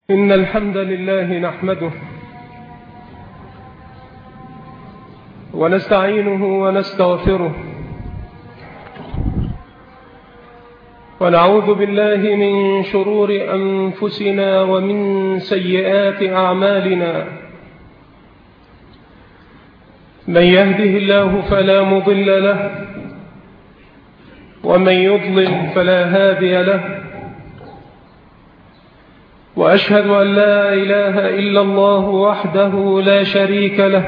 إن الحمد لله نحمده ونستعينه ونستغفره ونعوذ بالله من شرور أنفسنا ومن سيئات أعمالنا. من يهده الله فلا مضل له ومن يضلل فلا هادي له، وأشهد أن لا إله إلا الله وحده لا شريك له،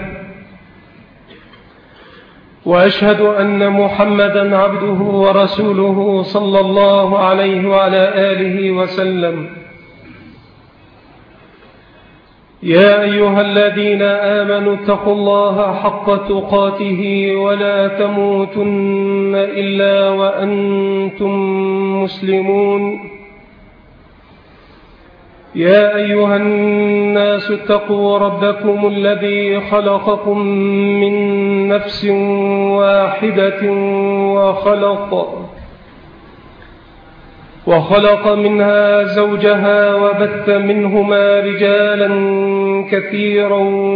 وأشهد أن محمدًا عبده ورسوله صلى الله عليه وعلى آله وسلم. يا أيها الذين آمنوا اتقوا الله حق تقاته ولا تموتن إلا وأنتم مسلمون. يا أيها الناس اتقوا ربكم الذي خلقكم من نفس واحدة وخلق منها زوجها وبث منهما رجالا كثيرا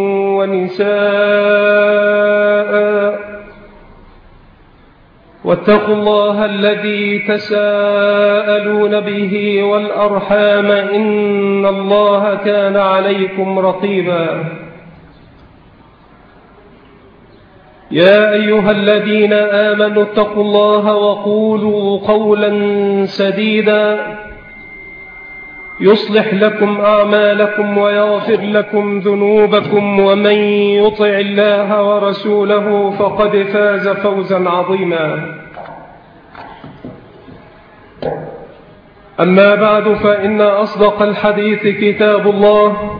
ونساء، واتقوا الله الذي تساءلون به والأرحام إن الله كان عليكم رقيبا. يا أيها الذين آمنوا اتقوا الله وقولوا قولا سديدا يصلح لكم أعمالكم ويغفر لكم ذنوبكم، ومن يطع الله ورسوله فقد فاز فوزا عظيما. أما بعد، فإن أصدق الحديث كتاب الله،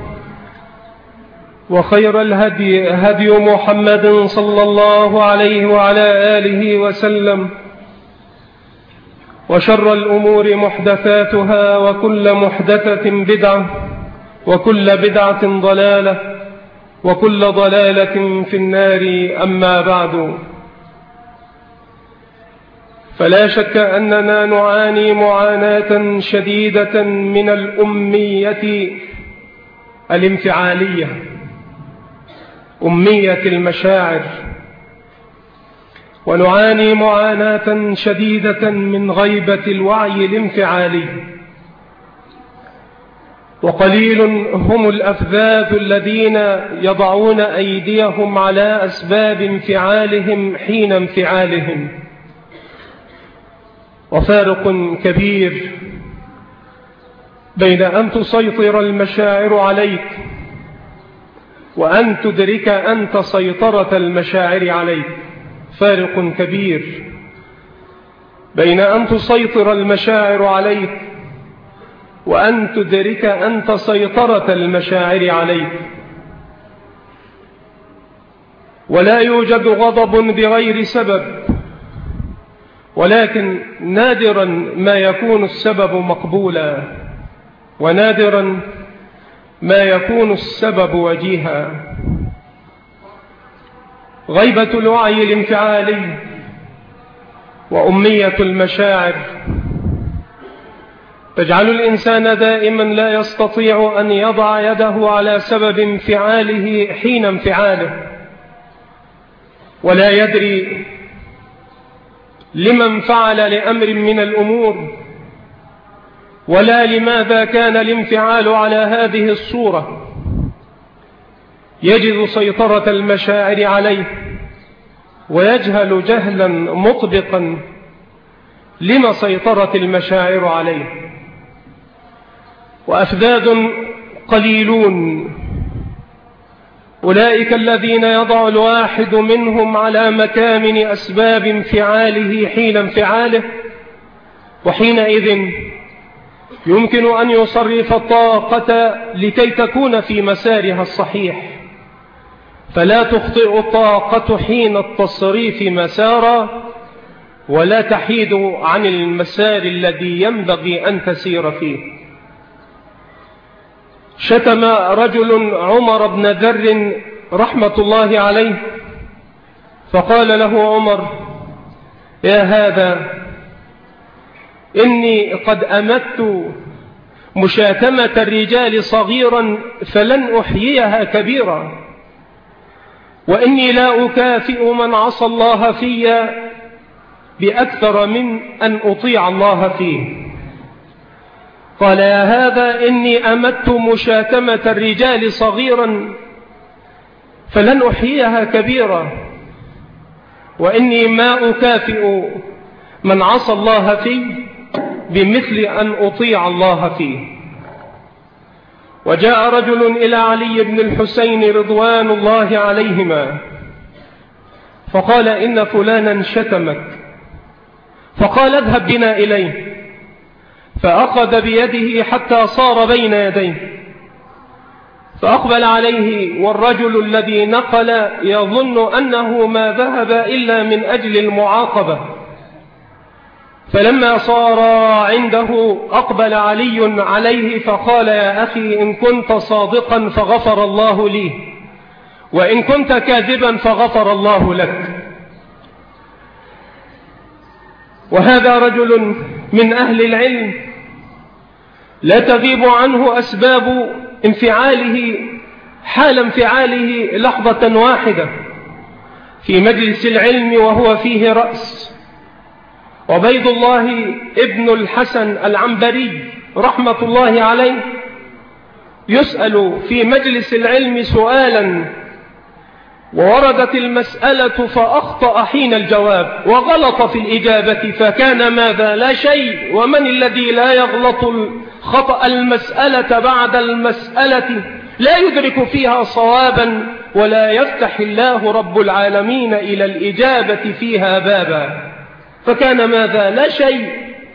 وخير الهدي هدي محمد صلى الله عليه وعلى آله وسلم، وشر الأمور محدثاتها، وكل محدثة بدعة، وكل بدعة ضلالة، وكل ضلالة في النار. أما بعد، فلا شك أننا نعاني معاناة شديدة من الأمية الانفعالية، أمية المشاعر، ونعاني معاناة شديدة من غيبة الوعي الانفعالي. وقليل هم الأفذاذ الذين يضعون أيديهم على أسباب انفعالهم حين انفعالهم. وفارق كبير بين أن تسيطر المشاعر عليك وأن تدرك أنت سيطرة المشاعر عليك. فارق كبير بين أن تسيطر المشاعر عليك وأن تدرك أنت سيطرة المشاعر عليك. ولا يوجد غضب بغير سبب، ولكن نادرا ما يكون السبب مقبولا، ونادرا ما يكون السبب وجيها. غيبة الوعي الانفعالي وأمية المشاعر تجعل الإنسان دائما لا يستطيع أن يضع يده على سبب انفعاله حين انفعاله، ولا يدري لمن فعل لأمر من الأمور، ولا لماذا كان الانفعال على هذه الصورة. يجد سيطرة المشاعر عليه ويجهل جهلا مطبقا لما سيطرت المشاعر عليه. وأفذاذ قليلون أولئك الذين يضع الواحد منهم على مكامن أسباب انفعاله حين انفعاله، وحينئذ يمكن أن يصرف الطاقة لكي تكون في مسارها الصحيح، فلا تخطئ الطاقة حين التصريف مسارا، ولا تحيد عن المسار الذي ينبغي أن تسير فيه. شتم رجل عمر بن ذر رحمة الله عليه، فقال له عمر: يا هذا، إني قد أمدت مشاتمة الرجال صغيرا فلن أحييها كبيرا، وإني لا أكافئ من عصى الله في بأكثر من أن أطيع الله فيه. قال: يا هذا إني أمدت مشاتمة الرجال صغيرا فلن أحييها كبيرا، وإني ما أكافئ من عصى الله فيه بمثل أن أطيع الله فيه. وجاء رجل إلى علي بن الحسين رضوان الله عليهما فقال: إن فلانا شتمك. فقال: اذهب بنا إليه. فأخذ بيده حتى صار بين يديه، فأقبل عليه والرجل الذي نقل يظن أنه ما ذهب إلا من أجل المعاقبة. فلما صار عنده أقبل علي عليه فقال: يا أخي، إن كنت صادقا فغفر الله لي، وإن كنت كاذبا فغفر الله لك. وهذا رجل من أهل العلم لا تغيب عنه أسباب انفعاله حال انفعاله لحظة واحدة في مجلس العلم وهو فيه رأس. عبيد الله ابن الحسن العنبري رحمة الله عليه يسأل في مجلس العلم سؤالا، ووردت المسألة فأخطأ حين الجواب وغلط في الإجابة، فكان ماذا؟ لا شيء. ومن الذي لا يغلط خطأ المسألة بعد المسألة لا يدرك فيها صوابا، ولا يفتح الله رب العالمين إلى الإجابة فيها بابا، فكان ماذا؟ لا شيء.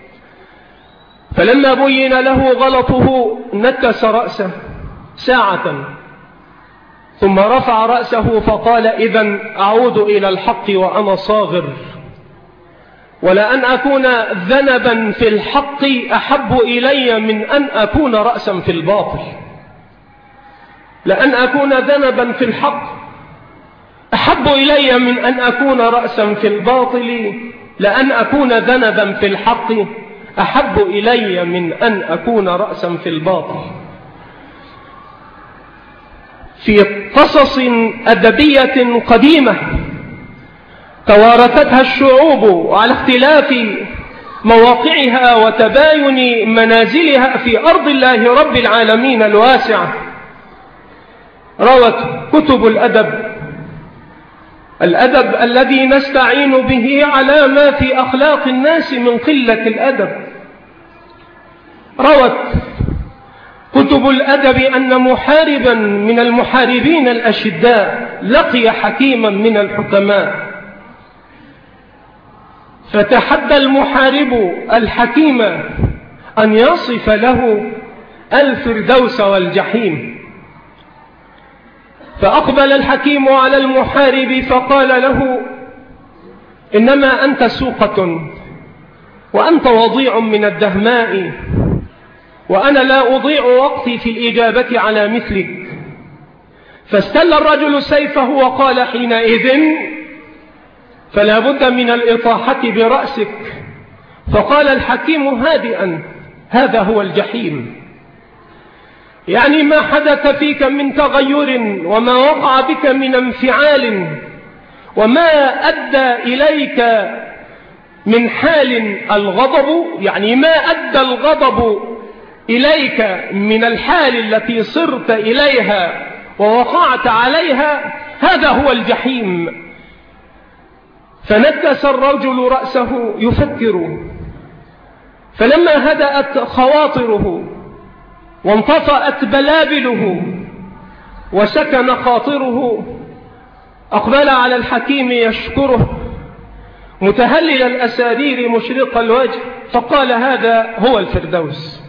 فلما بين له غلطه نكس رأسه ساعة، ثم رفع رأسه فقال: إذن أعود إلى الحق وأنا صاغر، ولأن أكون ذنبا في الحق أحب إلي من أن أكون رأسا في الباطل. لأن أكون ذنبا في الحق أحب إلي من أن أكون رأسا في الباطل، لأن أكون ذنبا في الحق أحب إلي من أن أكون رأسا في الباطل. في قصص أدبية قديمة توارثتها الشعوب على اختلاف مواقعها وتباين منازلها في أرض الله رب العالمين الواسعة، روت كتب الأدب الذي نستعين به على ما في أخلاق الناس من قلة الأدب. روت كتب الأدب أن محاربا من المحاربين الأشداء لقي حكيما من الحكماء، فتحدى المحارب الحكيم أن يصف له الفردوس والجحيم. فأقبل الحكيم على المحارب فقال له: إنما أنت سوقة، وأنت وضيع من الدهماء، وأنا لا أضيع وقتي في الإجابة على مثلك. فاستل الرجل سيفه وقال حينئذ: فلا بد من الإطاحة برأسك. فقال الحكيم هادئا: هذا هو الجحيم. يعني ما حدث فيك من تغير، وما وقع بك من انفعال، وما أدى إليك من حال الغضب، يعني ما أدى الغضب إليك من الحال التي صرت إليها ووقعت عليها، هذا هو الجحيم. فنكس الرجل رأسه يفكر، فلما هدأت خواطره وانطفأت بلابله وسكن خاطره أقبل على الحكيم يشكره متهلل الأسارير مشرق الوجه، فقال: هذا هو الفردوس،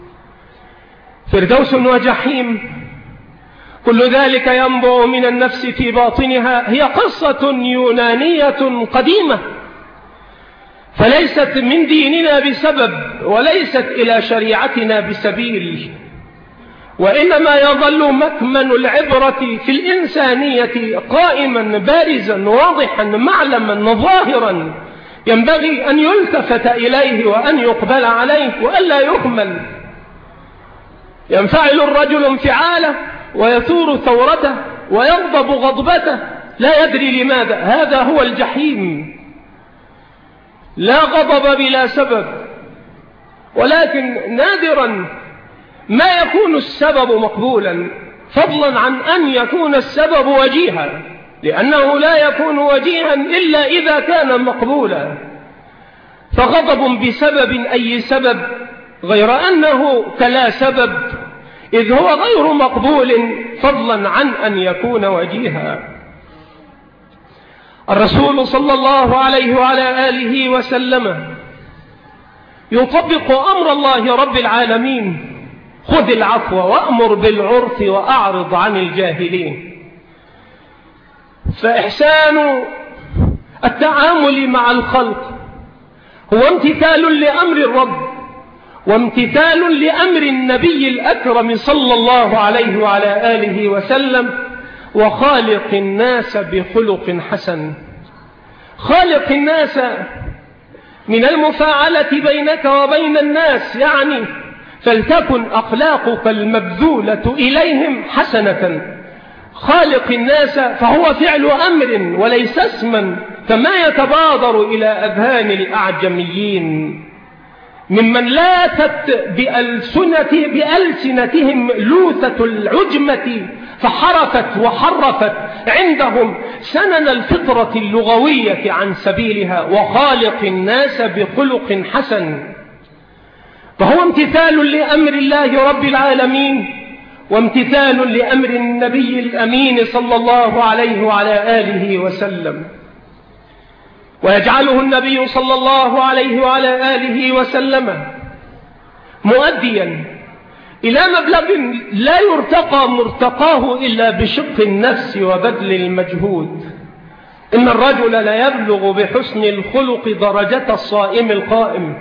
فردوس وجحيم، كل ذلك ينبع من النفس في باطنها. هي قصة يونانية قديمة، فليست من ديننا بسبب، وليست إلى شريعتنا بسبيل، وإنما يظل مكمن العبرة في الإنسانية قائما بارزا واضحا معلما ظاهرا، ينبغي أن يلتفت إليه وأن يقبل عليه وألا يهمل. ينفعل الرجل انفعاله ويثور ثورته ويغضب غضبته لا يدري لماذا. هذا هو الجحيم. لا غضب بلا سبب، ولكن نادرا ما يكون السبب مقبولا، فضلا عن أن يكون السبب وجيها، لأنه لا يكون وجيها إلا إذا كان مقبولا. فغضب بسبب أي سبب غير أنه كلا سبب، إذ هو غير مقبول فضلا عن أن يكون وجيها. الرسول صلى الله عليه وعلى آله وسلم يطبق أمر الله رب العالمين: خذ العفو وأمر بالعرف وأعرض عن الجاهلين. فإحسان التعامل مع الخلق هو امتثال لأمر الرب وامتثال لأمر النبي الأكرم صلى الله عليه وعلى آله وسلم. وخالق الناس بخلق حسن. خالق الناس من المفاعلة بينك وبين الناس، يعني فلتكن أخلاقك المبذولة إليهم حسنة. خالق الناس فهو فعل أمر وليس اسما، كما يتبادر إلى أذهان الأعجميين ممن لاتت بألسنتهم لوثة العجمة فحرفت وحرفت عندهم سنن الفطرة اللغوية عن سبيلها. وخالق الناس بخلق حسن، فهو امتثال لأمر الله رب العالمين وامتثال لأمر النبي الأمين صلى الله عليه وعلى آله وسلم. ويجعله النبي صلى الله عليه وعلى آله وسلم مؤديا إلى مبلغ لا يرتقى مرتقاه إلا بشق النفس وبذل المجهود. إن الرجل لا يبلغ بحسن الخلق درجة الصائم القائم.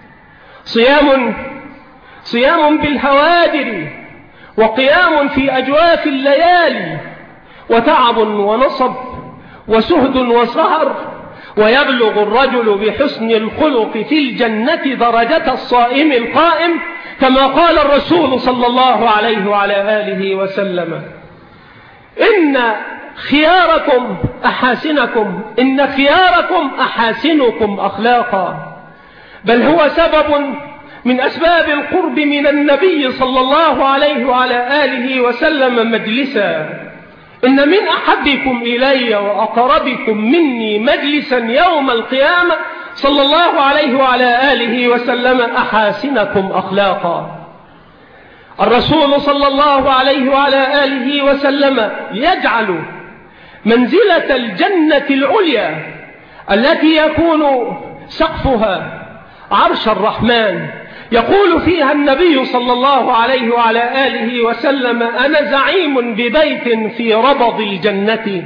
صيام بالهوادر، وقيام في أجواف الليالي، وتعب ونصب وسهد وسهر، ويبلغ الرجل بحسن الخلق في الجنة درجة الصائم القائم، كما قال الرسول صلى الله عليه وعلى آله وسلم: إن خياركم أحاسنكم أخلاقا. بل هو سبب من أسباب القرب من النبي صلى الله عليه وعلى آله وسلم مجلسا. إن من أحبكم إلي وأقربكم مني مجلسا يوم القيامة صلى الله عليه وعلى آله وسلم أحاسنكم أخلاقا. الرسول صلى الله عليه وعلى آله وسلم يجعل منزلة الجنة العليا التي يكون سقفها عرش الرحمن، يقول فيها النبي صلى الله عليه وعلى آله وسلم: أنا زعيم ببيت في ربض الجنة.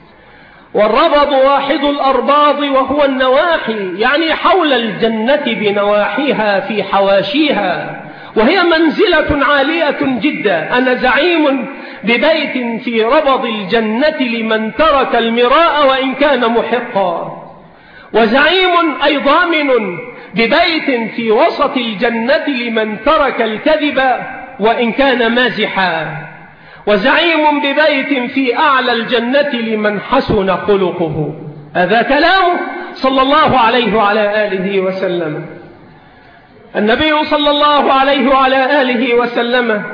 والربض واحد الأرباض وهو النواحي، يعني حول الجنة بنواحيها في حواشيها، وهي منزلة عالية جدا. أنا زعيم ببيت في ربض الجنة لمن ترك المراء وإن كان محقا. وزعيم أي ضامن ببيت في وسط الجنة لمن ترك الكذب وإن كان مازحا. وزعيم ببيت في أعلى الجنة لمن حسن خلقه. هذا كلامه صلى الله عليه وعلى آله وسلم. النبي صلى الله عليه وعلى آله وسلم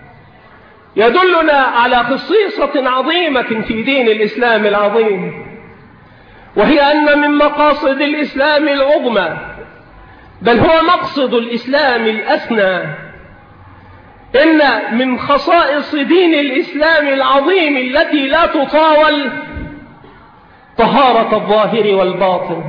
يدلنا على خصيصة عظيمة في دين الإسلام العظيم، وهي أن من مقاصد الإسلام العظمى، بل هو مقصد الإسلام الأسنى، إن من خصائص دين الإسلام العظيم التي لا تطاول طهارة الظاهر والباطن.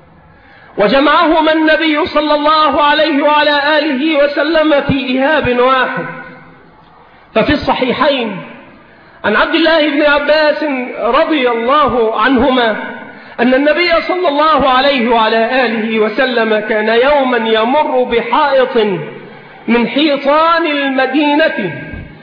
وجمعهما النبي صلى الله عليه وعلى آله وسلم في إيهاب واحد. ففي الصحيحين عن عبد الله بن عباس رضي الله عنهما أن النبي صلى الله عليه وعلى آله وسلم كان يوما يمر بحائط من حيطان المدينة،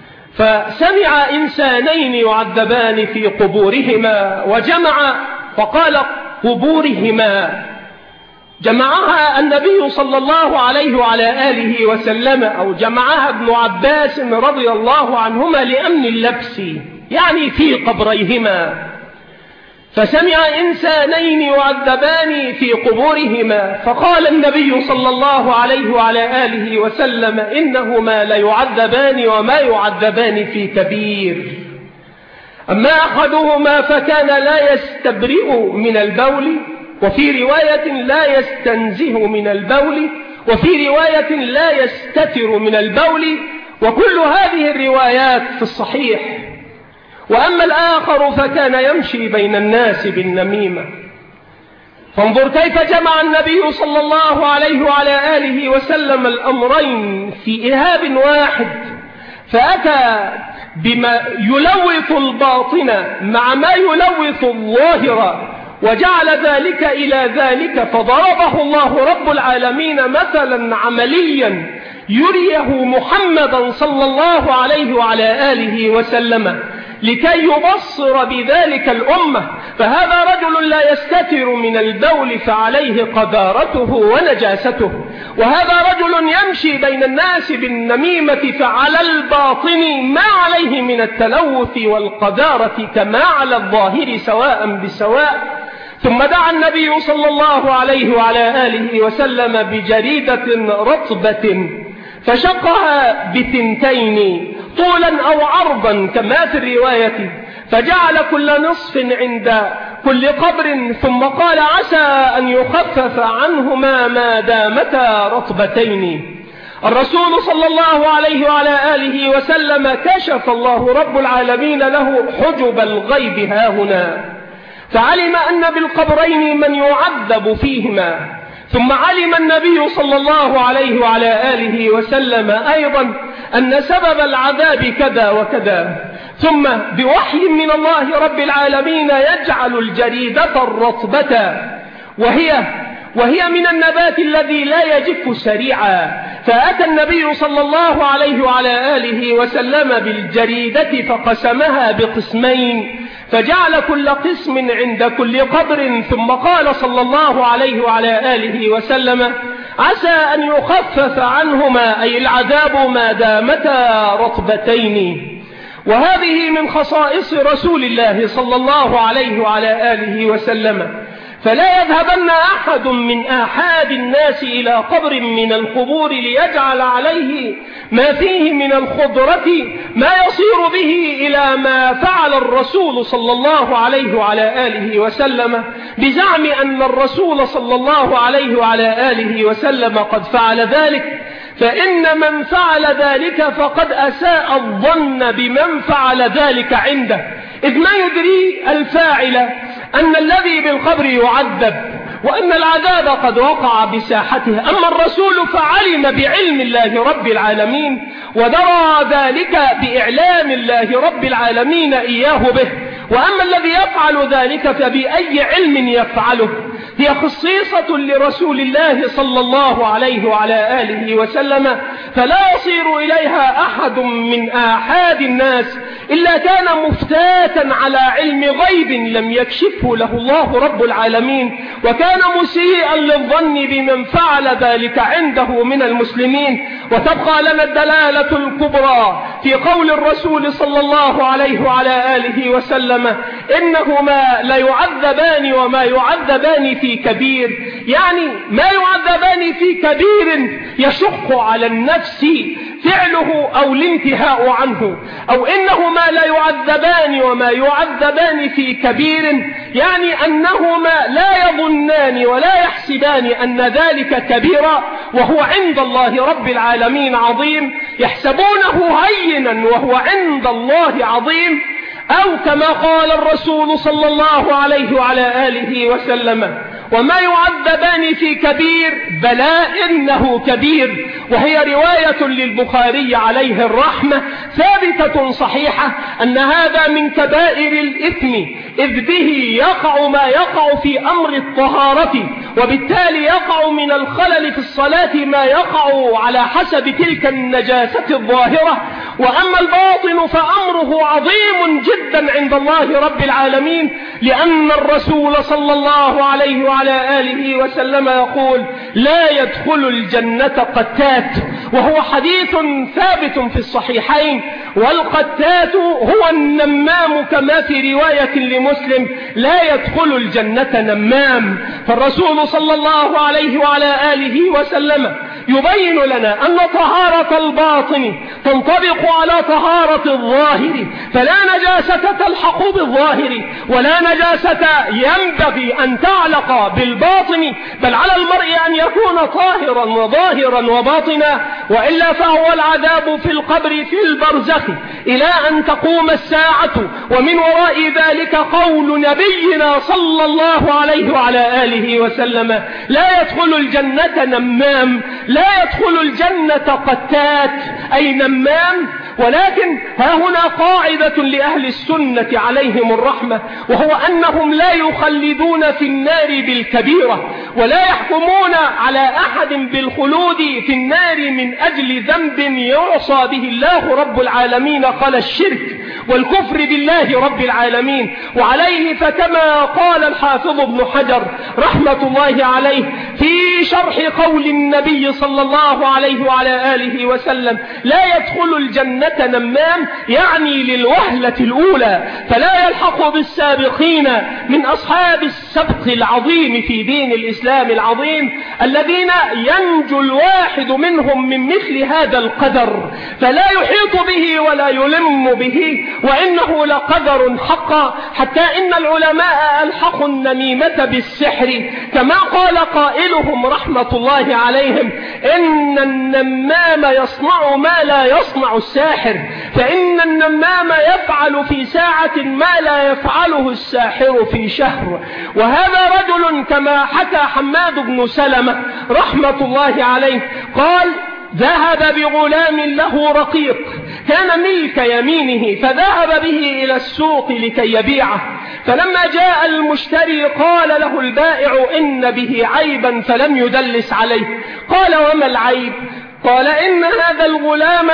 فسمع إنسانين يعذبان في قبورهما، وجمع فقال قبورهما، جمعها النبي صلى الله عليه وعلى آله وسلم، أو جمعها ابن عباس رضي الله عنهما لأمن اللبس، يعني في قبريهما. فسمع إنسانين يعذبان في قبورهما، فقال النبي صلى الله عليه وعلى آله وسلم: إنهما ليعذبان وما يعذبان في كبير. أما أحدهما فكان لا يستبرئ من البول، وفي رواية لا يستنزه من البول، وفي رواية لا يستتر من البول، وكل هذه الروايات في الصحيح. وأما الآخر فكان يمشي بين الناس بالنميمة. فانظر كيف جمع النبي صلى الله عليه وعلى آله وسلم الأمرين في إرهاب واحد، فأتى بما يلوث الباطن مع ما يلوث الظاهر، وجعل ذلك إلى ذلك، فضربه الله رب العالمين مثلا عمليا يريه محمدا صلى الله عليه وعلى آله وسلم لكي يبصر بذلك الأمة. فهذا رجل لا يستتر من البول فعليه قذارته ونجاسته، وهذا رجل يمشي بين الناس بالنميمة فعلى الباطن ما عليه من التلوث والقذارة كما على الظاهر سواء بسواء. ثم دعا النبي صلى الله عليه وعلى آله وسلم بجريدة رطبة فشقها بثنتين طولا أو عرضا كما في الرواية، فجعل كل نصف عند كل قبر، ثم قال: عسى أن يخفف عنهما ما دامتا رطبتين. الرسول صلى الله عليه وعلى آله وسلم كشف الله رب العالمين له حجب الغيب هاهنا، فعلم أن بالقبرين من يعذب فيهما. ثم علم النبي صلى الله عليه وعلى آله وسلم أيضا أن سبب العذاب كذا وكذا. ثم بوحي من الله رب العالمين يجعل الجريدة الرطبة، وهي من النبات الذي لا يجف سريعا. فأتى النبي صلى الله عليه وعلى آله وسلم بالجريدة فقسمها بقسمين، فجعل كل قسم عند كل قبر، ثم قال صلى الله عليه وعلى آله وسلم: عسى أن يخفف عنهما أي العذاب ما دامتا رطبتين. وهذه من خصائص رسول الله صلى الله عليه وعلى آله وسلم. فلا يذهبن أحد من آحاد الناس إلى قبر من القبور ليجعل عليه ما فيه من الخضرة ما يصير به إلى ما فعل الرسول صلى الله عليه وعلى آله وسلم، بزعم أن الرسول صلى الله عليه وعلى آله وسلم قد فعل ذلك. فإن من فعل ذلك فقد أساء الظن بمن فعل ذلك عنده، إذ ما يدري الفاعل أن الذي بالقبر يعذب وأن العذاب قد وقع بساحته. أما الرسول فعلم بعلم الله رب العالمين، ودرى ذلك بإعلام الله رب العالمين إياه به. وأما الذي يفعل ذلك فبأي علم يفعله؟ هي خصيصة لرسول الله صلى الله عليه وعلى آله وسلم، فلا يصير إليها أحد من آحاد الناس إلا كان مفتاتا على علم غيب لم يكشفه له الله رب العالمين، وكان مسيئا للظن بمن فعل ذلك عنده من المسلمين. وتبقى لنا الدلالة الكبرى في قول الرسول صلى الله عليه وعلى آله وسلم: إنهما ليعذبان وما يعذبان في كبير، يعني ما يعذبان في كبير يشق على النفس فعله أو الانتهاء عنه، أو إنهما لا يعذبان وما يعذبان في كبير، يعني أنهما لا يظنان ولا يحسبان أن ذلك كبيرا وهو عند الله رب العالمين عظيم، يحسبونه هينا وهو عند الله عظيم. أو كما قال الرسول صلى الله عليه وعلى آله وسلم: وما يعذبان في كبير بلى إنه كبير. وهي رواية للبخاري عليه الرحمة ثابتة صحيحة أن هذا من كبائر الإثم، إذ به يقع ما يقع في أمر الطهارة، وبالتالي يقع من الخلل في الصلاة ما يقع على حسب تلك النجاسة الظاهرة. وأما الباطن فأمر وقدره عظيم جدا عند الله رب العالمين، لأن الرسول صلى الله عليه وعلى آله وسلم يقول: لا يدخل الجنة قتات، وهو حديث ثابت في الصحيحين. والقتات هو النمام، كما في رواية لمسلم: لا يدخل الجنة نمام. فالرسول صلى الله عليه وعلى آله وسلم يبين لنا أن طهارة الباطن تنطبق على طهارة الظاهر، فلا نجاسة تلحق بالظاهر، ولا نجاسة ينبغي أن تعلق بالباطن، بل على المرء أن يكون طاهرا وظاهرا وباطنا، وإلا فهو العذاب في القبر في البرزخ إلى أن تقوم الساعة. ومن وراء ذلك قول نبينا صلى الله عليه وعلى آله وسلم: لا يدخل الجنة نمام، لا يدخل الجنة قتات أي نمام. ولكن ها هنا قاعدة لأهل السنة عليهم الرحمة، وهو أنهم لا يخلدون في النار بالكبيرة، ولا يحكمون على أحد بالخلود في النار من أجل ذنب يعصى به الله رب العالمين، قال الشرك والكفر بالله رب العالمين. وعليه فكما قال الحافظ ابن حجر رحمة الله عليه في شرح قول النبي صلى الله عليه وعلى آله وسلم: لا يدخل الجنة نمام، يعني للوهلة الأولى، فلا يلحق بالسابقين من أصحاب السبق العظيم في دين الإسلام العظيم، الذين ينجو الواحد منهم من مثل هذا القدر، فلا يحيط به ولا يلم به، وإنه لقدر حقا. حتى إن العلماء ألحقوا النميمة بالسحر، كما قال قائلهم رحمة الله عليهم: إن النمام يصنع ما لا يصنع الساحر، فإن النمام يفعل في ساعة ما لا يفعله الساحر في شهر. وهذا رجل كما حكى حماد بن سلمة رحمة الله عليه قال: ذهب بغلام له رقيق كان ملك يمينه، فذهب به إلى السوق لكي يبيعه، فلما جاء المشتري قال له البائع: إن به عيبا، فلم يدلس عليه. قال: وما العيب؟ قال: إن هذا الغلام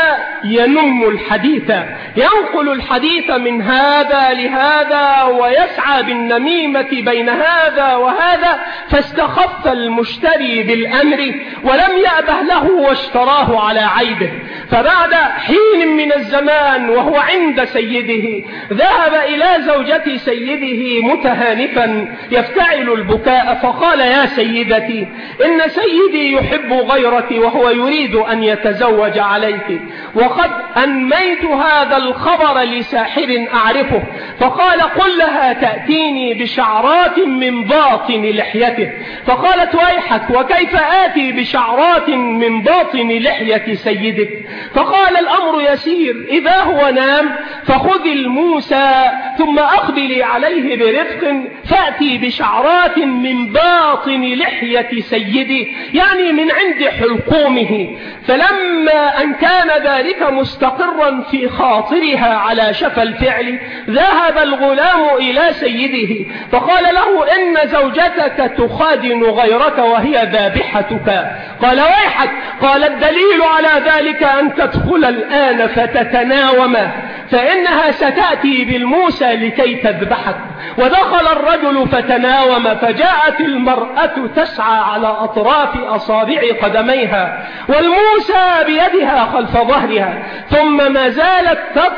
ينم الحديث، ينقل الحديث من هذا لهذا، ويسعى بالنميمة بين هذا وهذا، فاستخف المشتري بالأمر ولم يأبه له واشتراه على عيبه. فبعد حين من الزمان وهو عند سيده، ذهب إلى زوجة سيده متهانفا يفتعل البكاء، فقال: يا سيدتي، إن سيدي يحب غيرك وهو يريد أن يتزوج عليك، وقد أنميت هذا الخبر لساحر أعرفه. فقال: قل لها تأتيني بشعرات من باطن لحيته. فقالت: ويحك، وكيف آتي بشعرات من باطن لحية سيدك؟ فقال: الأمر يسير، إذا هو نام فخذ الموسى ثم أقبلي عليه برفق، فأتي بشعرات من باطن لحية سيدي، يعني من عند حلقومه. فلما أن كان ذلك مستقرا في خاطرها على شفا الفعل، ذهب الغلام إلى سيده فقال له: إن زوجتك تخادن غيرك وهي ذابحتك. قال: ويحك. قال: الدليل على ذلك أن تدخل الآن فتتناوم، فإنها ستأتي بالموسى لكي تذبحك. ودخل الرجل فتناوم، فجاءت المرأة تسعى على أطراف أصابع قدميها، والموسى بيدها خلف ظهرها، ثم ما زالت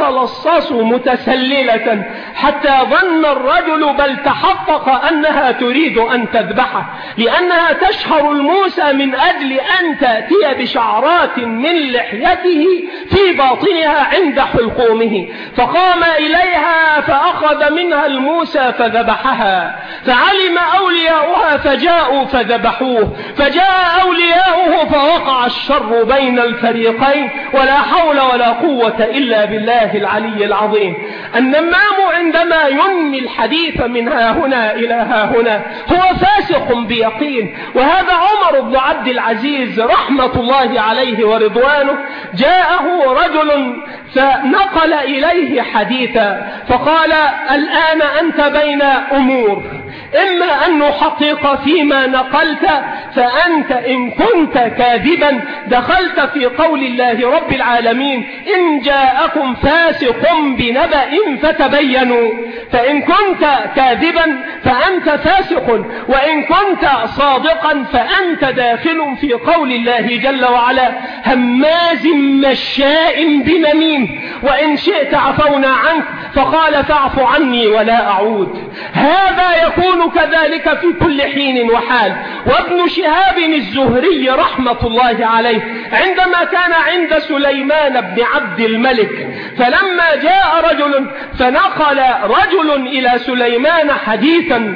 تتلصص متسللة، حتى ظن الرجل بل تحقق أنها تريد أن تذبحه، لأنها تشهر الموسى من أجل أن تأتي بشعرات من لحيته في باطنها عند حلقومه. فقام إليها فأخذ منها الموسى فذبحها، فعلم أولياؤها فجاءوا فذبحوه، فجاء أولياؤه فوقع الشر بين الفريقين، ولا حول ولا قوة إلا بالله العلي العظيم. النمام عندما ينمي الحديث من ها هنا إلى ها هنا هو فاسق بيقين. وهذا عمر بن عبد العزيز رحمة الله عليه ورضوانه، جاءه رجل فنقل إليه حديثا، فقال: الآن أنت بين أمور، إما أن نحقق فيما نقلت، فأنت إن كنت كاذبا دخلت في قول الله رب العالمين: إن جاءكم فاسق بنبأ فتبينوا. فإن كنت كاذبا فأنت فاسق، وإن كنت صادقا فأنت داخل في قول الله جل وعلا: هماز مشاء بنميم، وإن شئت عفونا عنك فقال فاعف عني ولا أعود. هذا يكون كذلك في كل حين وحال. وابن شهاب الزهري رحمة الله عليه عندما كان عند سليمان بن عبد الملك، فلما جاء رجل فنقل رجل إلى سليمان حديثا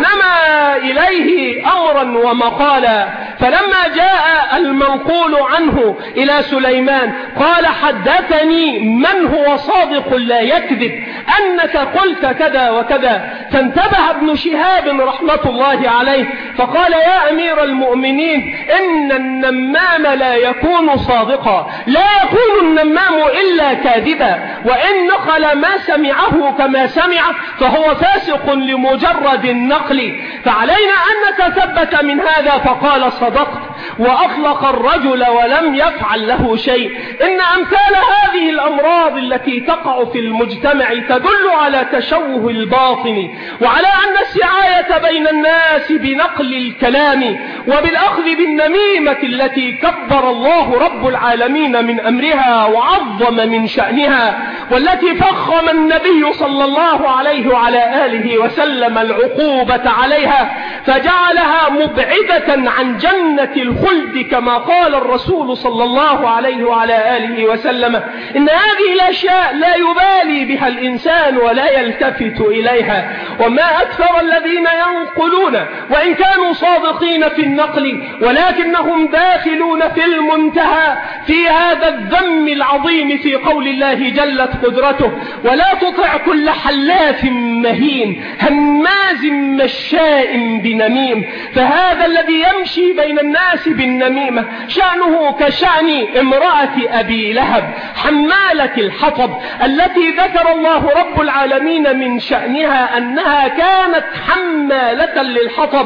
ونمى إليه أمرا ومقالا، فلما جاء المنقول عنه إلى سليمان قال: حدثني من هو صادق لا يكذب أنك قلت كذا وكذا. فانتبه ابن شهاب رحمة الله عليه فقال: يا أمير المؤمنين، إن النمام لا يكون صادقا، لا يكون النمام إلا كاذبا، وإن نقل ما سمعه كما سمع فهو فاسق لمجرد النقل، فعلينا أن نتثبت من هذا. فقال: صدقت، وأطلق الرجل ولم يفعل له شيء. إن أمثال هذه الأمراض التي تقع في المجتمع تدل على تشوه الباطن، وعلى أن السعاية بين الناس بنقل الكلام وبالأخذ بالنميمة التي كبر الله رب العالمين من أمرها وعظم من شأنها، والتي فخم النبي صلى الله عليه وعلى آله وسلم العقوبة عليها، فجعلها مبعدة عن جنة الخلد كما قال الرسول صلى الله عليه وعلى آله وسلم: إن هذه الأشياء لا يبالي بها الإنسان ولا يلتفت إليها. وما أكثر الذين ينقلون وإن كانوا صادقين في النقل ولكنهم داخلون في المنتهى في هذا الذم العظيم في قول الله جلت قدرته: ولا تطع كل حلاف مهين هماز مشاء بنميم. فهذا الذي يمشي بين الناس بالنميمة شأنه كشأن امرأة أبي لهب حمالة الحطب، التي ذكر الله رب العالمين من شأنها أنها كانت حمالة للحطب.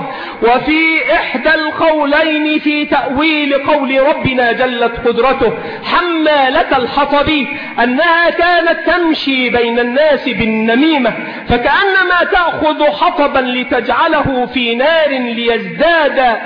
وفي إحدى القولين في تأويل قول ربنا جلت قدرته حمالة الحطب أنها كانت تمشي بين الناس بالنميمة، فكأنما تأخذ حطبا لتجعله في نار ليزداد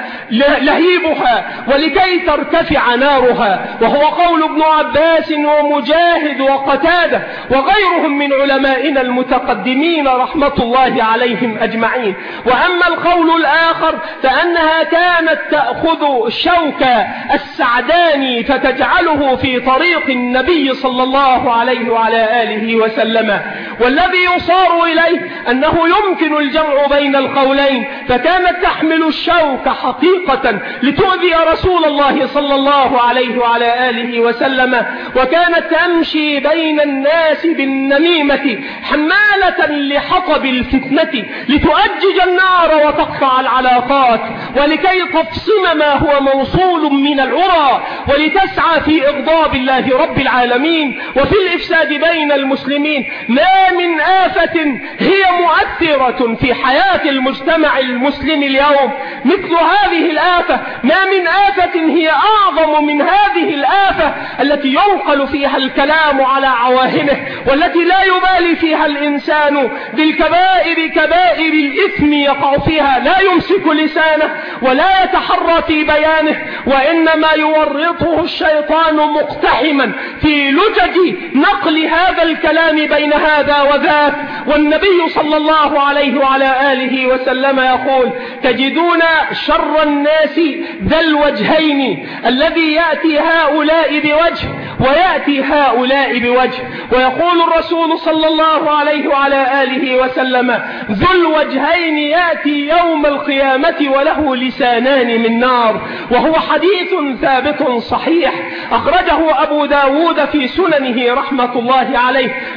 لهيبها ولكي ترتفع نارها. وهو قول ابن عباس ومجاهد وقتادة وغيرهم من علمائنا المتقدمين رحمة الله عليهم أجمعين. وأما القول الآخر فأنها كانت تأخذ شوك السعداني فتجعله في طريق النبي صلى الله عليه وعلى آله وسلم. والذي يصار إليه أنه يمكن الجمع بين القولين، فكانت تحمل الشوك حقيقة لتؤذي رسول الله صلى الله عليه وعلى آله وسلم، وكانت تمشي بين الناس بالنميمة حمالة لحطب الفتنة لتؤجج النار وتقطع العلاقات ولكي تفصم ما هو موصول من العرى ولتسعى في إغضاب الله رب العالمين وفي الإفساد بين المسلمين. ما من آفة هي مؤثرة في حياة المجتمع المسلم اليوم مثل هذه الآفة، ما من آفة هي أعظم من هذه الآفة التي ينقل فيها الكلام على عواهنه، والتي لا يبالي فيها الإنسان بالكبائر كبائر الإثم يقع فيها، لا يمسك لسانه ولا يتحرى في بيانه، وإنما يورطه الشيطان مقتحما في لجج نقل هذا الكلام بين هذا وذاك. والنبي صلى الله عليه وعلى آله وسلم يقول: تجدون شر الناس ذا الوجهين الذي يأتي هؤلاء بوجه ويأتي هؤلاء بوجه. ويقول الرسول صلى الله عليه وعلى آله وسلم: ذو الوجهين يأتي يوم القيامة وله لسانان من نار. وهو حديث ثابت صحيح أخرجه أبو داود في سننه رحمة الله عليه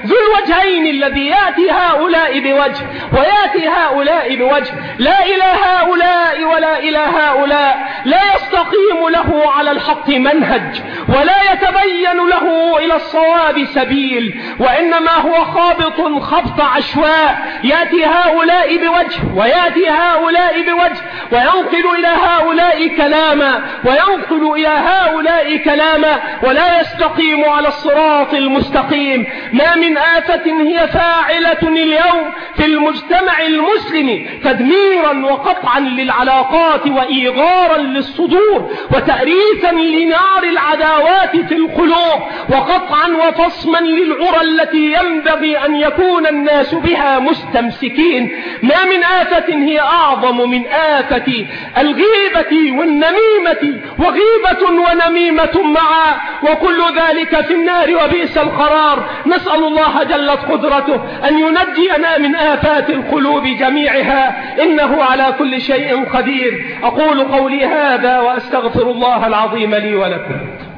ذو الوجهين الذي يأتي هؤلاء بوجه ويأتي هؤلاء بوجه، لا إلى هؤلاء ولا إلى هؤلاء، لا يستقيم له على الحق منهج ولا يتبين له إلى الصواب سبيل، وإنما هو خابط خبط عشواء، يأتي هؤلاء بوجه ويأتي هؤلاء بوجه، وينقل إلى هؤلاء كلاما وينقل إلى هؤلاء كلاما، ولا يستقيم على الصراط المستقيم. ما من آفة هي فاعلة اليوم في المجتمع المسلم تدميرا وقطعا للعلاقات وإيغارا للصدور وتأريثا لنار العداوات في القلوب وقطعا وفصما للعرى التي ينبغي أن يكون الناس بها مستمسكين. ما من آفة هي أعظم من آفة الغيبة والنميمة، وغيبة ونميمة معا، وكل ذلك في النار وبئس القرار. نسأل الله جلت قدرته أن ينجينا من آفات القلوب جميعها، إنه على كل شيء قدير. أقول قولي هذا وأستغفر الله العظيم لي ولكم.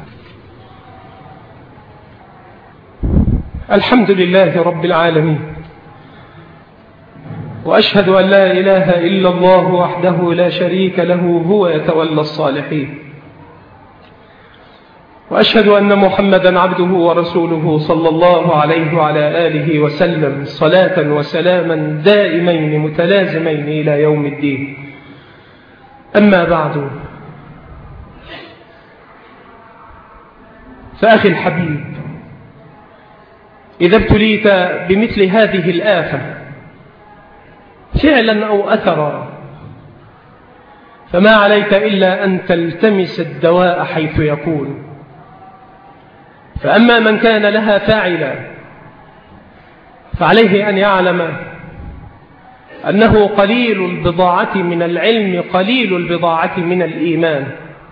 الحمد لله رب العالمين، وأشهد أن لا إله إلا الله وحده لا شريك له هو يتولى الصالحين، وأشهد أن محمدا عبده ورسوله صلى الله عليه وعلى آله وسلم صلاة وسلاما دائمين متلازمين إلى يوم الدين. أما بعد، فأخي الحبيب، إذا ابتليت بمثل هذه الآفة فعلا أو أثرا، فما عليك إلا أن تلتمس الدواء حيث يكون. فأما من كان لها فاعلا فعليه أن يعلم أنه قليل البضاعة من العلم قليل البضاعة من الإيمان،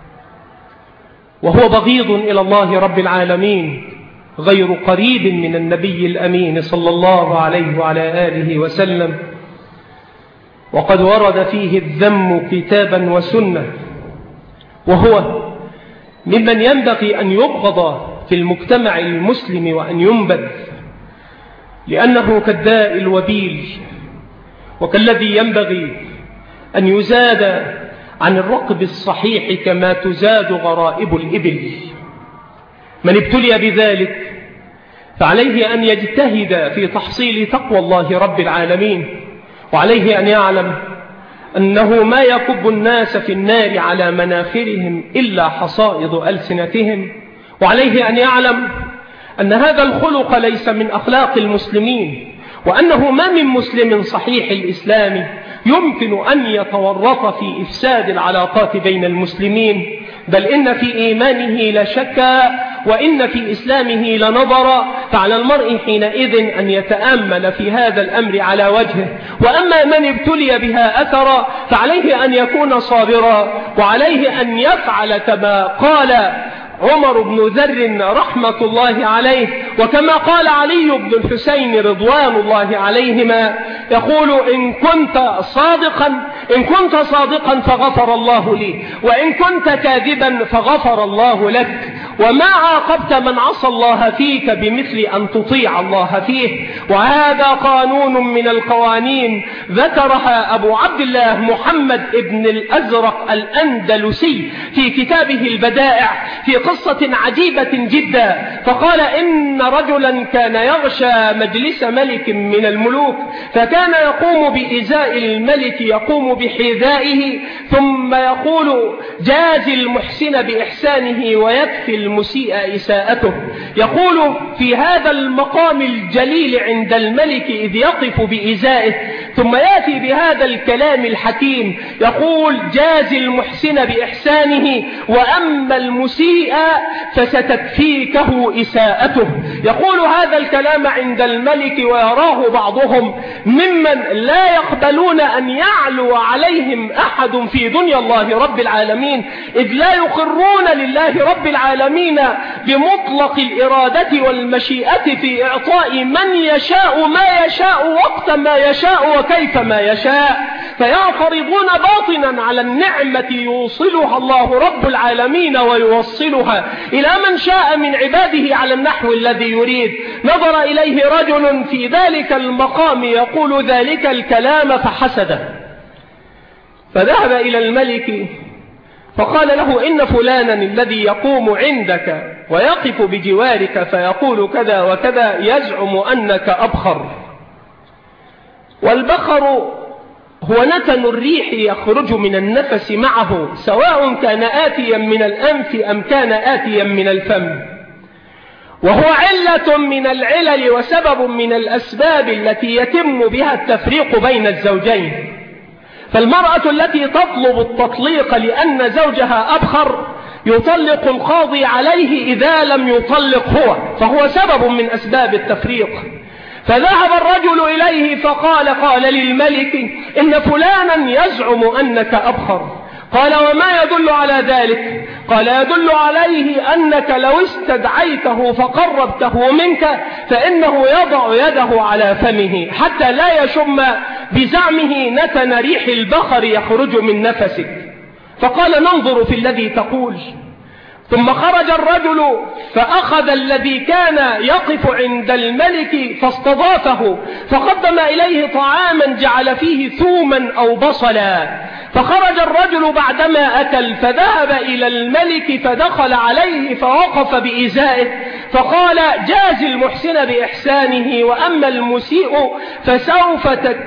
وهو بغيض إلى الله رب العالمين غير قريب من النبي الأمين صلى الله عليه وعلى آله وسلم، وقد ورد فيه الذم كتابا وسنة، وهو ممن ينبغي أن يبغض في المجتمع المسلم وأن ينبذ، لأنه كالداء الوبيل وكالذي ينبغي أن يزاد عن الركب الصحيح كما تزاد غرائب الإبل. من ابتلي بذلك فعليه أن يجتهد في تحصيل تقوى الله رب العالمين، وعليه أن يعلم أنه ما يكب الناس في النار على مناخرهم إلا حصائد ألسنتهم، وعليه أن يعلم أن هذا الخلق ليس من أخلاق المسلمين، وأنه ما من مسلم صحيح الإسلام يمكن أن يتورط في إفساد العلاقات بين المسلمين، بل إن في إيمانه لشكا وإن في إسلامه لنظرا، فعلى المرء حينئذ أن يتأمل في هذا الأمر على وجهه. وأما من ابتلي بها أثرا فعليه أن يكون صابرا، وعليه أن يفعل كما قال عمر بن ذر رحمة الله عليه، وكما قال علي بن الحسين رضوان الله عليهما، يقول: إن كنت صادقا فغفر الله لي، وإن كنت كاذبا فغفر الله لك، وما عاقبت من عصى الله فيك بمثل أن تطيع الله فيه. وهذا قانون من القوانين ذكرها أبو عبد الله محمد بن الأزرق الأندلسي في كتابه البدائع في قصة عجيبة جدا، فقال: إن رجلا كان يغشى مجلس ملك من الملوك، فكان يقوم بإزاء الملك، يقوم بحذائه، ثم يقول: جاز المحسن بإحسانه ويكفي المسيء إساءته. يقول في هذا المقام الجليل عند الملك إذ يقف بإزائه، ثم يأتي بهذا الكلام الحكيم، يقول: جاز المحسن بإحسانه، وأما المسيء فستكفيكه إساءته. يقول هذا الكلام عند الملك، ويراه بعضهم ممن لا يقبلون أن يعلو عليهم أحد في دنيا الله رب العالمين، إذ لا يقرون لله رب العالمين بمطلق الإرادة والمشيئة في إعطاء من يشاء ما يشاء وقت ما يشاء وكيف ما يشاء. فيعترضون باطنا على النعمة يوصلها الله رب العالمين ويوصلها إلى من شاء من عباده على النحو الذي يريد. نظر إليه رجل في ذلك المقام يقول ذلك الكلام فحسده، فذهب إلى الملك فقال له: إن فلانا الذي يقوم عندك ويقف بجوارك فيقول كذا وكذا يزعم أنك أبخر، والبخر هو نتن الريح يخرج من النفس معه، سواء كان آتيا من الأنف أم كان آتيا من الفم، وهو علة من العلل وسبب من الأسباب التي يتم بها التفريق بين الزوجين. فالمرأة التي تطلب التطليق لأن زوجها أبخر يطلق القاضي عليه إذا لم يطلق هو، فهو سبب من أسباب التفريق. فذهب الرجل إليه قال للملك: إن فلانا يزعم أنك أبخر. قال: وما يدل على ذلك؟ قال: يدل عليه أنك لو استدعيته فقربته منك فإنه يضع يده على فمه حتى لا يشم بزعمه نتن ريح البخر يخرج من نفسك. فقال: ننظر في الذي تقول. ثم خرج الرجل فأخذ الذي كان يقف عند الملك فاستضافه، فقدم إليه طعاما جعل فيه ثوما أو بصلا. فخرج الرجل بعدما أكل فذهب إلى الملك فدخل عليه فوقف بإزائه فقال: جاز المحسن بإحسانه، وأما المسيء فسوف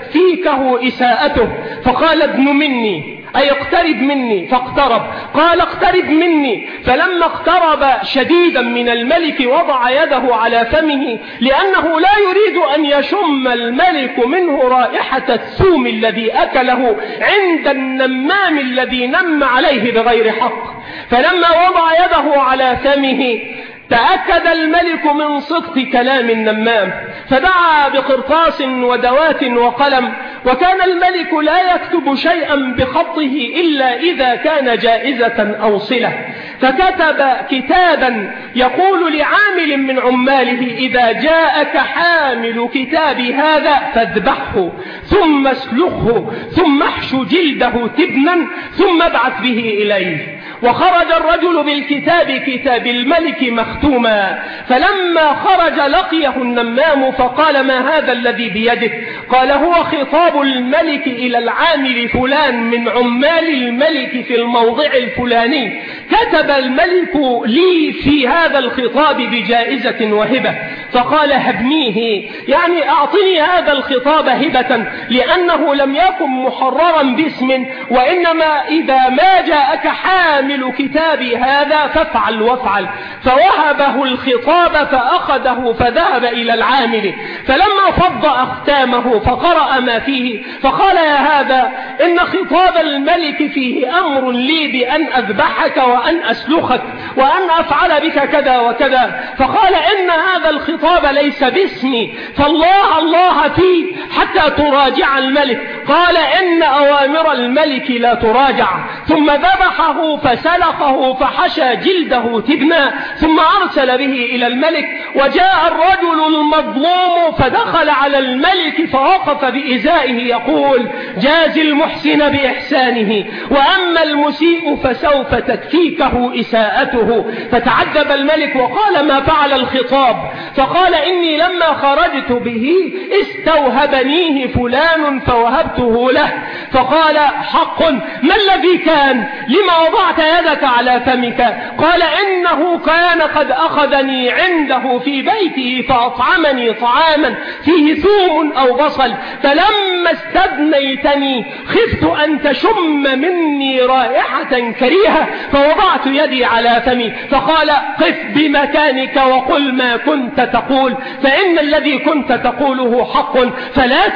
تكفيكه إساءته. فقال: ابن مني، أي اقترب مني. فاقترب. قال: اقترب مني. فلما اقترب شديدا من الملك وضع يده على فمه لأنه لا يريد أن يشم الملك منه رائحة الثوم الذي أكله عند النمام الذي نم عليه بغير حق. فلما وضع يده على فمه تأكد الملك من صدق كلام النمام، فدعا بقرطاس ودوات وقلم، وكان الملك لا يكتب شيئا بخطه إلا إذا كان جائزة أو صلة، فكتب كتابا يقول لعامل من عماله: إذا جاءك حامل كتاب هذا فاذبحه ثم اسلخه ثم احش جلده تبنا ثم ابعث به إليه. وخرج الرجل بالكتاب كتاب الملك مختوما، فلما خرج لقيه النمام فقال: ما هذا الذي بيدك؟ قال: هو خطاب الملك إلى العامل فلان من عمال الملك في الموضع الفلاني، كتب الملك لي في هذا الخطاب بجائزة وهبة. فقال: هبنيه، يعني أعطني هذا الخطاب هبة، لأنه لم يكن محررا باسم، وإنما إذا ما جاءك حامل كتابي هذا فافعل وافعل. فوهبه الخطاب فأخذه فذهب إلى العامل، فلما فض أختامه فقرأ ما فيه فقال: يا هذا، إن خطاب الملك فيه أمر لي بأن أذبحك وأن أسلخك وأن أفعل بك كذا وكذا. فقال: إن هذا الخطاب ليس باسمي، فالله الله فيه حتى تراجع الملك. قال: إن أوامر الملك لا تراجع. ثم ذبحه فسلخه فحشى جلده تبنا ثم أرسل به إلى الملك. وجاء الرجل المظلوم فدخل على الملك فوقف بإزائه يقول: جاز المحسن بإحسانه، وأما المسيء فسوف تكفيكه إساءته. فتعجب الملك وقال: ما فعل الخطاب؟ فقال: إني لما خرجت به استوهبنيه فلان فوهبته له. فقال: حق، ما الذي كان؟ لما وضعت يدك على فمك؟ قال: إنه كان قد أخذني عنده في بيته فأطعمني طعاما فيه ثوم أو بصل، فلما استدنيتني خفت أن تشم مني رائحة كريهة فوضعت يدي على فمي. فقال: قف بمكانك وقل ما كنت تقول، فإن الذي كنت تقوله حق، فلا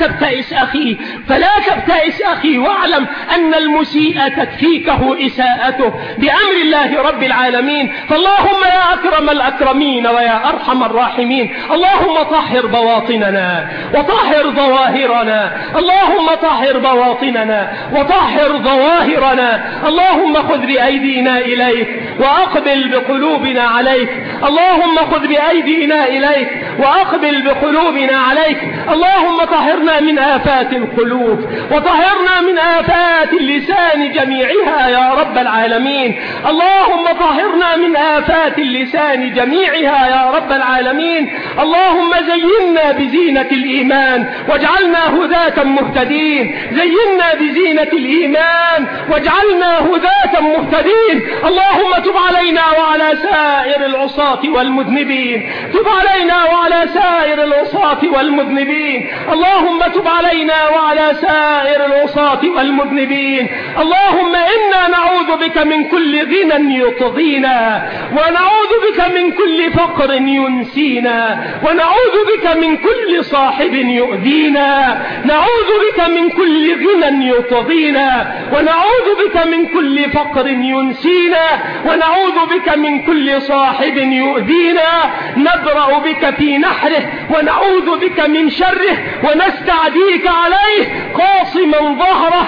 تبتئس أخي واعلم أن المسيء تكفيكه إساءته بأمر الله رب العالمين. فاللهم يا أكرم الأكرمين ويا أرحم الراحمين، اللهم طهر بواطننا وطهر ظواهرنا، اللهم طهر بواطننا وطهر ظواهرنا، اللهم خذ بأيدينا إليك وأقبل بقلوبنا عليك، اللهم خذ بأيدينا إليك وأقبل بقلوبنا عليك. اللهم طهرنا من آفات القلوب وطهرنا من آفات اللسان جميعها يا رب العالمين. اللهم طهرنا من آفات اللسان جميعها يا رب العالمين. اللهم زينا بزينة الإيمان واجعلنا هداة مهتدين. زينا بزينة الإيمان واجعلنا هداة مهتدين. اللهم تب علينا وعلى سائر العصاة والمذنبين. تب علينا وعلى سائر العصاة والمذنبين. اللهم تب علينا وعلى سائر العصاة والمذنبين. اللهم إنا نعوذ بك من كل غنى يطغينا، ونعوذ بك من كل فقر ينسينا، ونعوذ بك من كل صاحب يؤذينا. نعوذ بك من كل غنى يطغينا، ونعوذ بك من كل فقر ينسينا، ونعوذ بك من كل صاحب يؤذينا. نبرأ بك في نحره ونعوذ بك من شره، ونستعديك عليه قاصما ظهره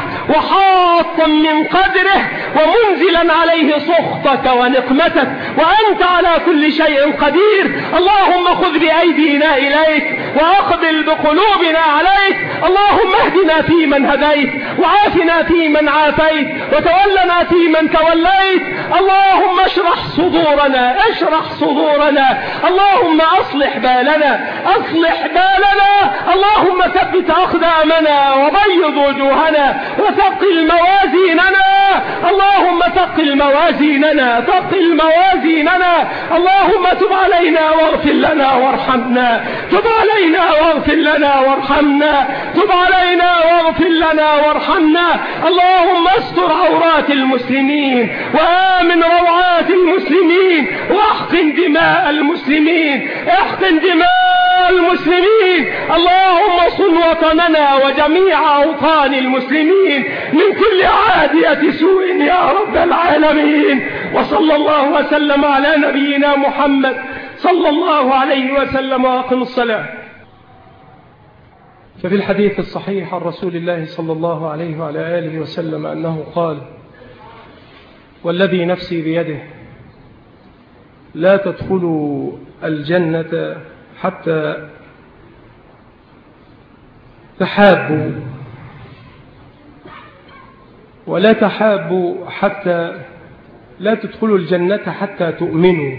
وحاطا من قدره ومنزلا عليه سخطك ونقمتك، وأنت على كل شيء قدير. اللهم خذ بأيدينا إليك وأقبل بقلوبنا عليك. اللهم اهدنا فيمن هديت، وعافنا فيمن عافيت، وتولنا فيمن توليت. اللهم اشرح صدورنا، اشرح صدورنا. اللهم أصلح بالنا، أصلح بالنا. اللهم ثبت أقدامنا وبيض وجوهنا وثقل موازيننا. اللهم ثقل موازيننا، ثقل موازيننا. اللهم تب علينا واغفر لنا وارحمنا. تب علينا واغفر لنا وارحمنا. تب علينا واغفر لنا وارحمنا. اللهم استر عورات المسلمين وآمن روعات المسلمين، واحقن دماء المسلمين، احقن دماء المسلمين. اللهم صن وطننا وجميع أوطان المسلمين من كل عادية سوء يا رب العالمين. وصلى الله وسلم على نبينا محمد صلى الله عليه وسلم. وأقم الصلاة. ففي الحديث الصحيح عن رسول الله صلى الله عليه وعلى آله وسلم أنه قال: والذي نفسي بيده لا تدخلوا الجنة حتى تحابوا، ولا تحابوا حتى لا تدخلوا الجنة حتى تؤمنوا،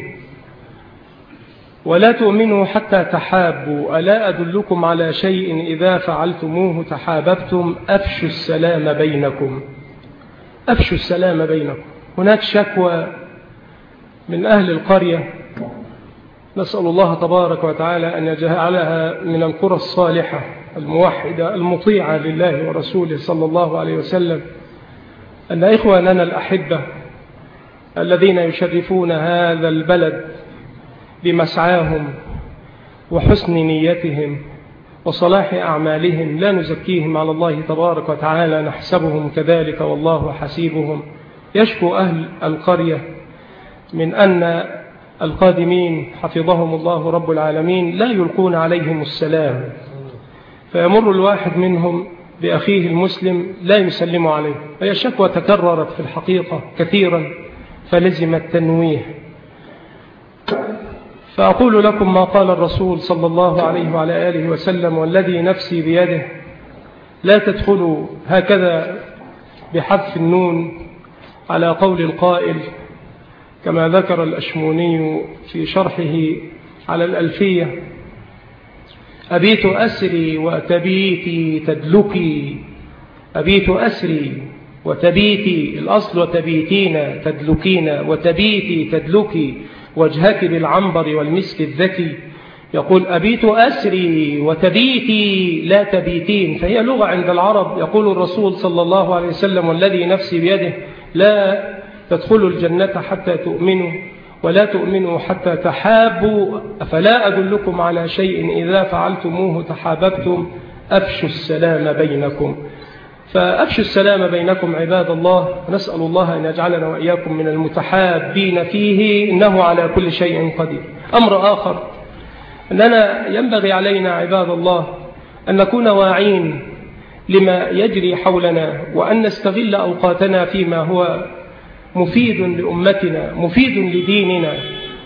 ولا تؤمنوا حتى تحابوا. ألا أدلكم على شيء إذا فعلتموه تحاببتم؟ أفشوا السلام بينكم. أفشوا السلام بينكم. هناك شكوى من أهل القرية، نسأل الله تبارك وتعالى أن يجعلها من القرى الصالحة الموحدة المطيعة لله ورسوله صلى الله عليه وسلم، أن إخواننا الأحبة الذين يشرفون هذا البلد بمسعاهم وحسن نيتهم وصلاح أعمالهم، لا نزكيهم على الله تبارك وتعالى، نحسبهم كذلك والله حسيبهم. يشكو أهل القرية من أن القادمين حفظهم الله رب العالمين لا يلقون عليهم السلام، فيمر الواحد منهم بأخيه المسلم لا يسلم عليه. هي شكوى تكررت في الحقيقة كثيرا فلزم التنويه. فأقول لكم ما قال الرسول صلى الله عليه وعلى آله وسلم: والذي نفسي بيده لا تدخلوا، هكذا بحذف النون على قول القائل، كما ذكر الأشموني في شرحه على الألفية: أبيت أسري وتبيتي تدلكي. أبيت أسري وتبيتي، الأصل وتبيتين تدلكين، وتبيتي تدلكي وجهك بالعنبر والمسك الذكي. يقول: أبيت أسري وتبيتي لا تبيتين، فهي لغة عند العرب. يقول الرسول صلى الله عليه وسلم: والذي نفسي بيده لا تدخلوا الجنة حتى تؤمنوا، ولا تؤمنوا حتى تحابوا. أفلا أدلكم على شيء إذا فعلتموه تحاببتم؟ أفشوا السلام بينكم. فأفشوا السلام بينكم عباد الله. نسأل الله أن يجعلنا وإياكم من المتحابين فيه، إنه على كل شيء قدير. أمر آخر، أننا ينبغي علينا عباد الله أن نكون واعين لما يجري حولنا، وأن نستغل أوقاتنا فيما هو مفيد لأمتنا، مفيد لديننا،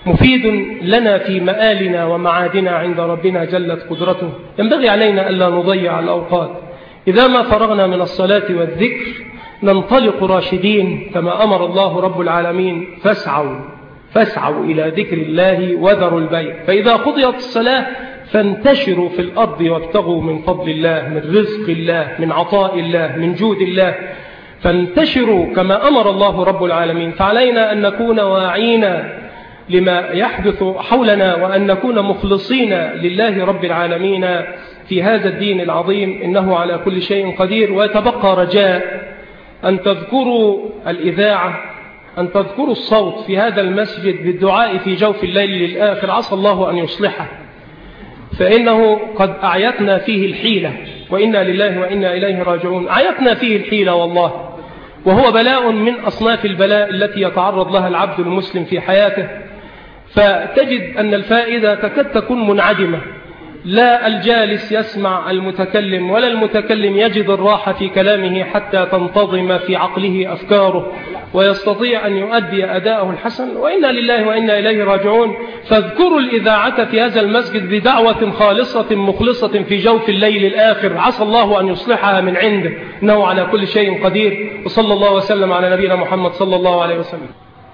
مفيد لنا في مآلنا ومعادنا عند ربنا جلت قدرته. ينبغي علينا ألا نضيع الأوقات. إذا ما فرغنا من الصلاة والذكر ننطلق راشدين كما أمر الله رب العالمين: فاسعوا إلى ذكر الله وذروا البيع، فإذا قضيت الصلاة فانتشروا في الأرض وابتغوا من فضل الله، من رزق الله، من عطاء الله، من جود الله، فانتشروا كما أمر الله رب العالمين. فعلينا أن نكون واعين لما يحدث حولنا، وأن نكون مخلصين لله رب العالمين في هذا الدين العظيم، إنه على كل شيء قدير. ويتبقى رجاء أن تذكروا الإذاعة، أن تذكروا الصوت في هذا المسجد بالدعاء في جوف الليل للآخر، عسى الله أن يصلحه، فإنه قد أعيتنا فيه الحيلة، وإنا لله وإنا إليه راجعون. أعيتنا فيه الحيلة والله، وهو بلاء من أصناف البلاء التي يتعرض لها العبد المسلم في حياته. فتجد أن الفائدة تكاد تكون منعدمة، لا الجالس يسمع المتكلم ولا المتكلم يجد الراحة في كلامه حتى تنتظم في عقله أفكاره ويستطيع أن يؤدي أداءه الحسن، وإنا لله وإنا إليه راجعون. فاذكروا الإذاعة في هذا المسجد بدعوة خالصة مخلصة في جوف الليل الآخر، عسى الله أن يصلحها من عنده، إنه على كل شيء قدير. وصلى الله وسلم على نبينا محمد صلى الله عليه وسلم.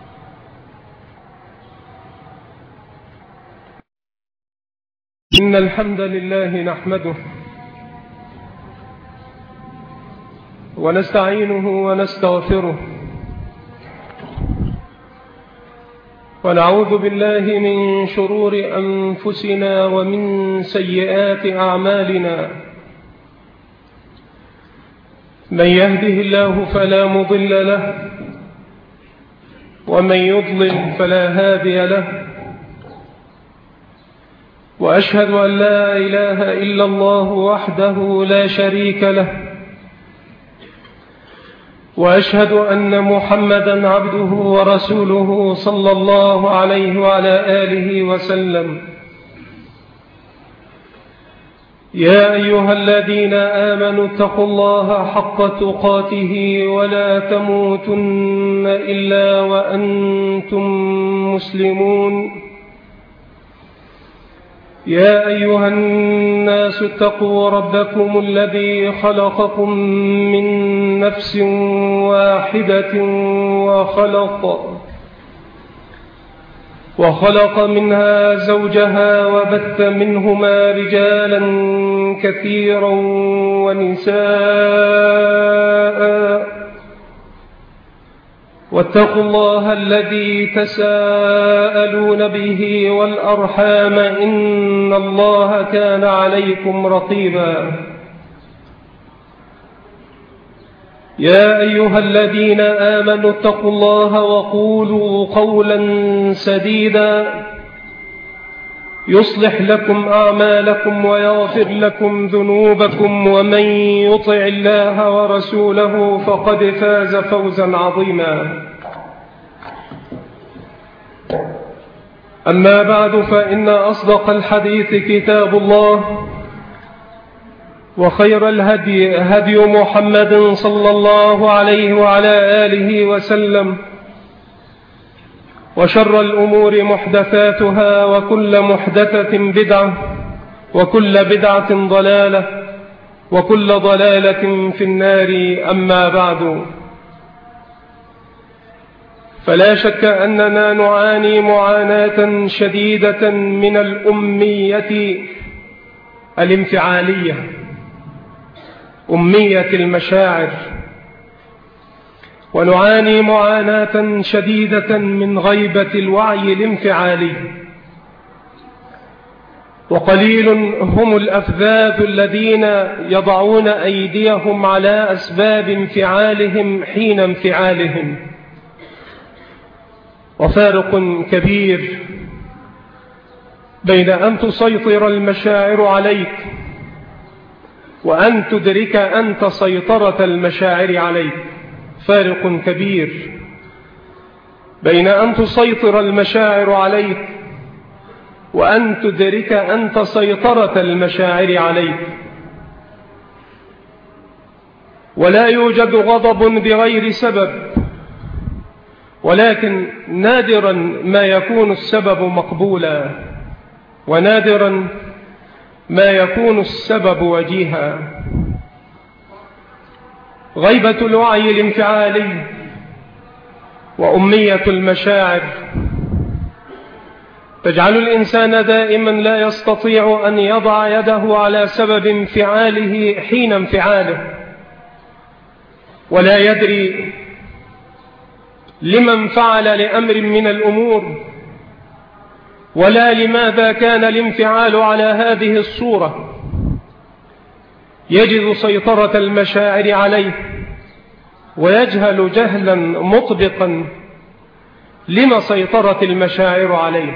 إن الحمد لله نحمده ونستعينه ونستغفره، ونعوذ بالله من شرور أنفسنا ومن سيئات أعمالنا. من يهده الله فلا مضل له، ومن يضلل فلا هادي له. وأشهد أن لا إله إلا الله وحده لا شريك له، وأشهد أن محمدا عبده ورسوله صلى الله عليه وعلى آله وسلم. يا أيها الذين آمنوا اتقوا الله حق تقاته ولا تموتن إلا وأنتم مسلمون. يا أيها الناس اتقوا ربكم الذي خلقكم من نفس واحدة وخلق منها زوجها، وبث منهما رجالا كثيرا ونساء. واتقوا الله الذي تساءلون به والأرحام، إن الله كان عليكم رقيبا. يا أيها الذين آمنوا اتقوا الله وقولوا قولا سديدا يصلح لكم أعمالكم ويغفر لكم ذنوبكم، ومن يطع الله ورسوله فقد فاز فوزا عظيما. أما بعد، فإن أصدق الحديث كتاب الله، وخير الهدي هدي محمد صلى الله عليه وعلى آله وسلم، وشر الأمور محدثاتها، وكل محدثة بدعة، وكل بدعة ضلالة، وكل ضلالة في النار. أما بعد، فلا شك أننا نعاني معاناة شديدة من الأمية الانفعالية، أمية المشاعر، ونعاني معاناة شديدة من غيبة الوعي الانفعالي. وقليل هم الأفذاذ الذين يضعون أيديهم على أسباب انفعالهم حين انفعالهم. وفارق كبير بين أن تسيطر المشاعر عليك وأن تدرك أنت سيطرة المشاعر عليك. فارق كبير بين أن تسيطر المشاعر عليك وأن تدرك أنت سيطرة المشاعر عليك. ولا يوجد غضب بغير سبب، ولكن نادرا ما يكون السبب مقبولا، ونادرا ما يكون السبب وجيها. غيبة الوعي الانفعالي وأمية المشاعر تجعل الإنسان دائما لا يستطيع أن يضع يده على سبب انفعاله حين انفعاله، ولا يدري لمن فعل لأمر من الأمور، ولا لماذا كان الانفعال على هذه الصورة. يجد سيطرة المشاعر عليه ويجهل جهلا مطبقا لما سيطرت المشاعر عليه.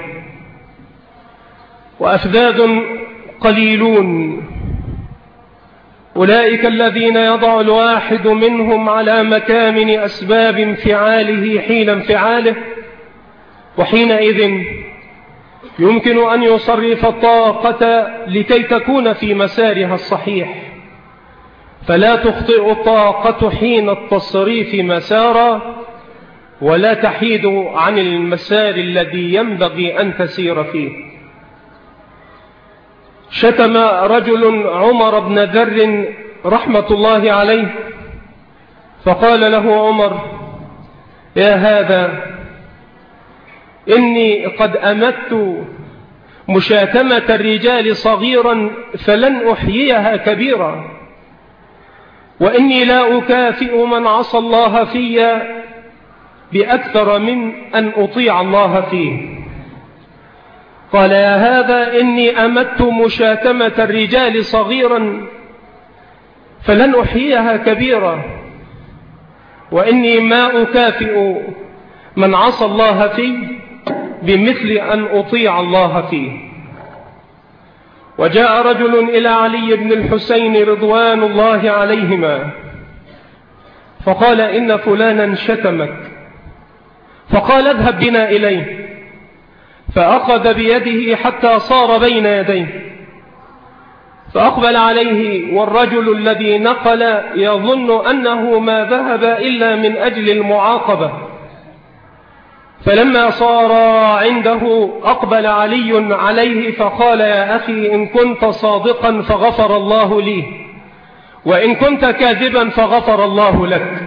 وأفذاذ قليلون أولئك الذين يضع الواحد منهم على مكامن أسباب انفعاله حين انفعاله، وحينئذ يمكن أن يصرف الطاقة لكي تكون في مسارها الصحيح، فلا تخطئ الطاقة حين التصريف مسارا، ولا تحيد عن المسار الذي ينبغي أن تسير فيه. شتم رجل عمر بن ذر رحمة الله عليه، فقال له عمر: يا هذا، إني قد أمدت مشاتمة الرجال صغيرا فلن أحييها كبيرا، وإني لا أكافئ من عصى الله في بأكثر من أن أطيع الله فيه. قال: يا هذا، إني أمدت مشاتمة الرجال صغيرا فلن أحييها كبيرا، وإني ما أكافئ من عصى الله فيه بمثل أن أطيع الله فيه. وجاء رجل إلى علي بن الحسين رضوان الله عليهما فقال: إن فلانا شتمك. فقال: اذهب بنا إليه. فأخذ بيده حتى صار بين يديه، فأقبل عليه والرجل الذي نقل يظن أنه ما ذهب إلا من أجل المعاقبة. فلما صار عنده أقبل علي عليه فقال: يا أخي، إن كنت صادقا فغفر الله لي، وإن كنت كاذبا فغفر الله لك.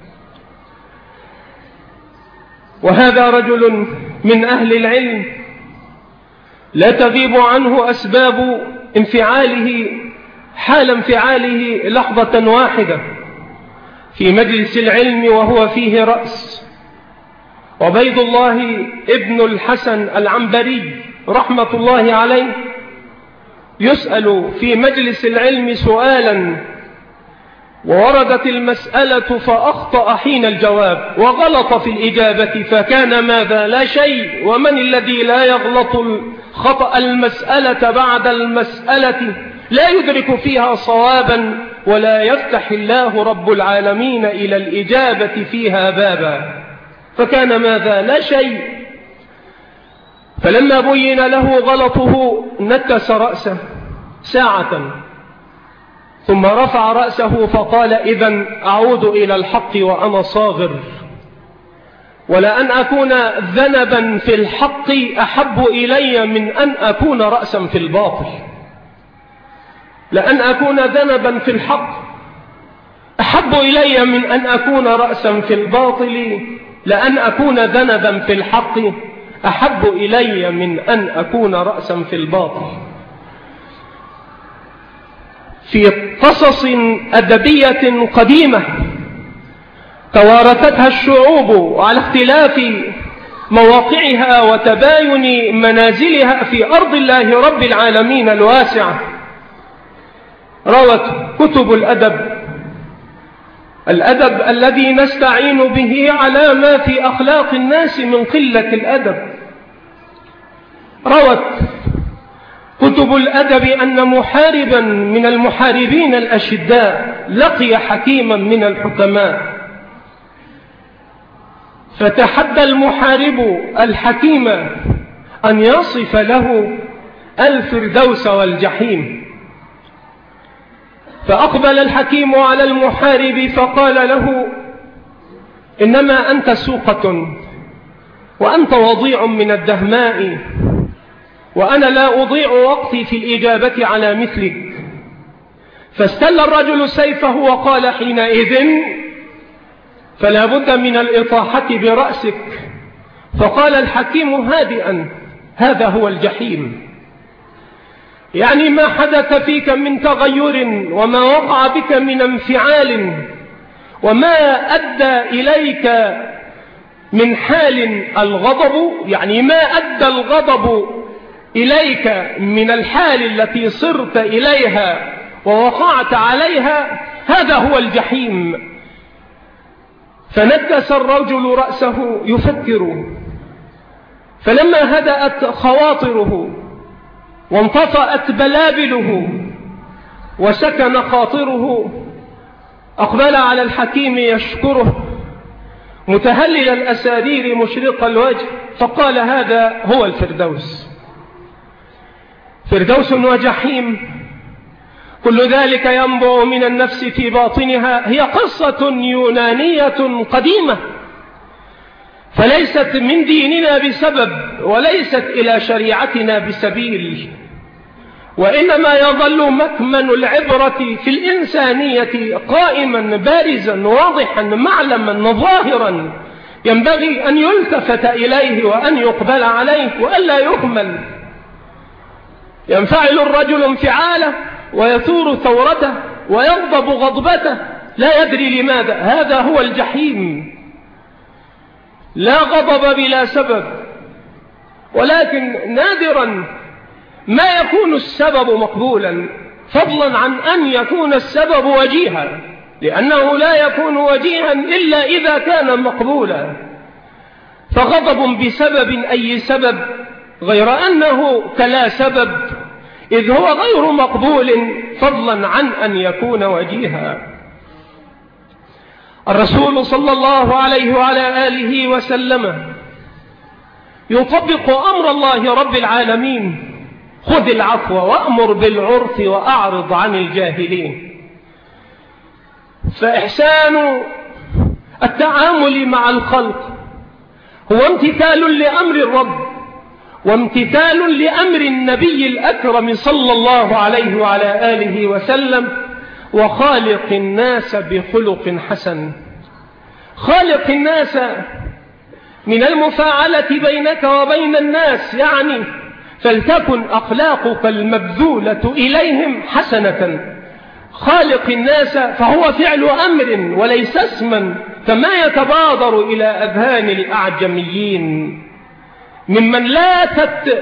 وهذا رجل من أهل العلم لا تغيب عنه أسباب انفعاله حال انفعاله لحظة واحدة في مجلس العلم وهو فيه رأس. عبيد الله ابن الحسن العنبري رحمة الله عليه يسأل في مجلس العلم سؤالا، ووردت المسألة فأخطأ حين الجواب وغلط في الإجابة، فكان ماذا؟ لا شيء. ومن الذي لا يغلط خطأ المسألة بعد المسألة لا يدرك فيها صوابا، ولا يفتح الله رب العالمين إلى الإجابة فيها بابا، فكان ماذا؟ لا شيء. فلما بين له غلطه نكس رأسه ساعة، ثم رفع رأسه فقال: إذن أعود إلى الحق وأنا صاغر، ولأن أكون ذنبا في الحق أحب إلي من أن أكون رأسا في الباطل. لأن أكون ذنبا في الحق أحب إلي من أن أكون رأسا في الباطل، لأن أكون ذنبا في الحق أحب إلي من أن أكون رأسا في الباطل. في قصص أدبية قديمة توارثتها الشعوب على اختلاف مواقعها وتباين منازلها في أرض الله رب العالمين الواسعة، روت كتب الأدب الذي نستعين به على ما في أخلاق الناس من قلة الأدب. روت كتب الأدب أن محاربا من المحاربين الأشداء لقي حكيما من الحكماء، فتحدى المحارب الحكيم أن يصف له الفردوس والجحيم. فأقبل الحكيم على المحارب فقال له: إنما أنت سوقة وأنت وضيع من الدهماء، وأنا لا أضيع وقتي في الإجابة على مثلك. فاستل الرجل سيفه وقال حينئذ: فلا بد من الإطاحة برأسك. فقال الحكيم هادئا: هذا هو الجحيم. يعني ما حدث فيك من تغير، وما وقع بك من انفعال، وما أدى إليك من حال الغضب، يعني ما أدى الغضب إليك من الحال التي صرت إليها ووقعت عليها، هذا هو الجحيم. فنكس الرجل رأسه يفكر، فلما هدأت خواطره وانطفأت بلابله وسكن خاطره، أقبل على الحكيم يشكره متهلل الأسارير مشرق الوجه، فقال: هذا هو الفردوس. فردوس وجحيم، كل ذلك ينبع من النفس في باطنها. هي قصة يونانية قديمة، فليست من ديننا بسبب، وليست إلى شريعتنا بسبيل، وإنما يظل مكمن العبرة في الإنسانية قائما بارزا واضحا معلما ظاهرا، ينبغي أن يلتفت إليه وأن يقبل عليه وألا يهمل. ينفعل الرجل انفعاله ويثور ثورته ويغضب غضبته لا يدري لماذا. هذا هو الجحيم. لا غضب بلا سبب، ولكن نادرا ما يكون السبب مقبولا، فضلا عن أن يكون السبب وجيها، لأنه لا يكون وجيها إلا إذا كان مقبولا. فغضب بسبب أي سبب، غير أنه كلا سبب، إذ هو غير مقبول، فضلا عن أن يكون وجيها. الرسول صلى الله عليه وعلى آله وسلم يطبق أمر الله رب العالمين: خذ العفو وأمر بالعرف وأعرض عن الجاهلين. فإحسان التعامل مع الخلق هو امتثال لأمر الرب، وامتثال لأمر النبي الأكرم صلى الله عليه وعلى آله وسلم: وخالق الناس بخلق حسن. خالق الناس من المفاعلة بينك وبين الناس، يعني فلتكن أخلاقك المبذولة إليهم حسنة. خالق الناس فهو فعل أمر وليس اسما، كما يتبادر إلى أذهان الأعجميين ممن لاتت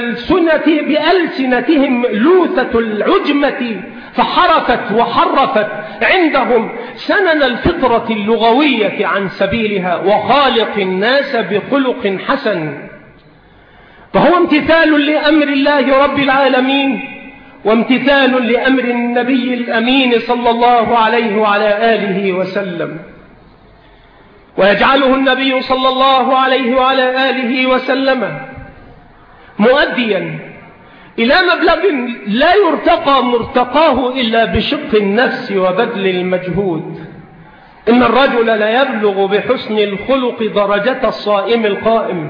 بألسنتهم لوثة العجمة، فحرفت وحرفت عندهم سنن الفطرة اللغوية عن سبيلها. وخالق الناس بخلق حسن، فهو امتثال لأمر الله رب العالمين، وامتثال لأمر النبي الأمين صلى الله عليه وعلى آله وسلم. ويجعله النبي صلى الله عليه وعلى آله وسلم مؤديا إلى مبلغ لا يرتقى مرتقاه إلا بشق النفس وبذل المجهود. إن الرجل لا يبلغ بحسن الخلق درجة الصائم القائم.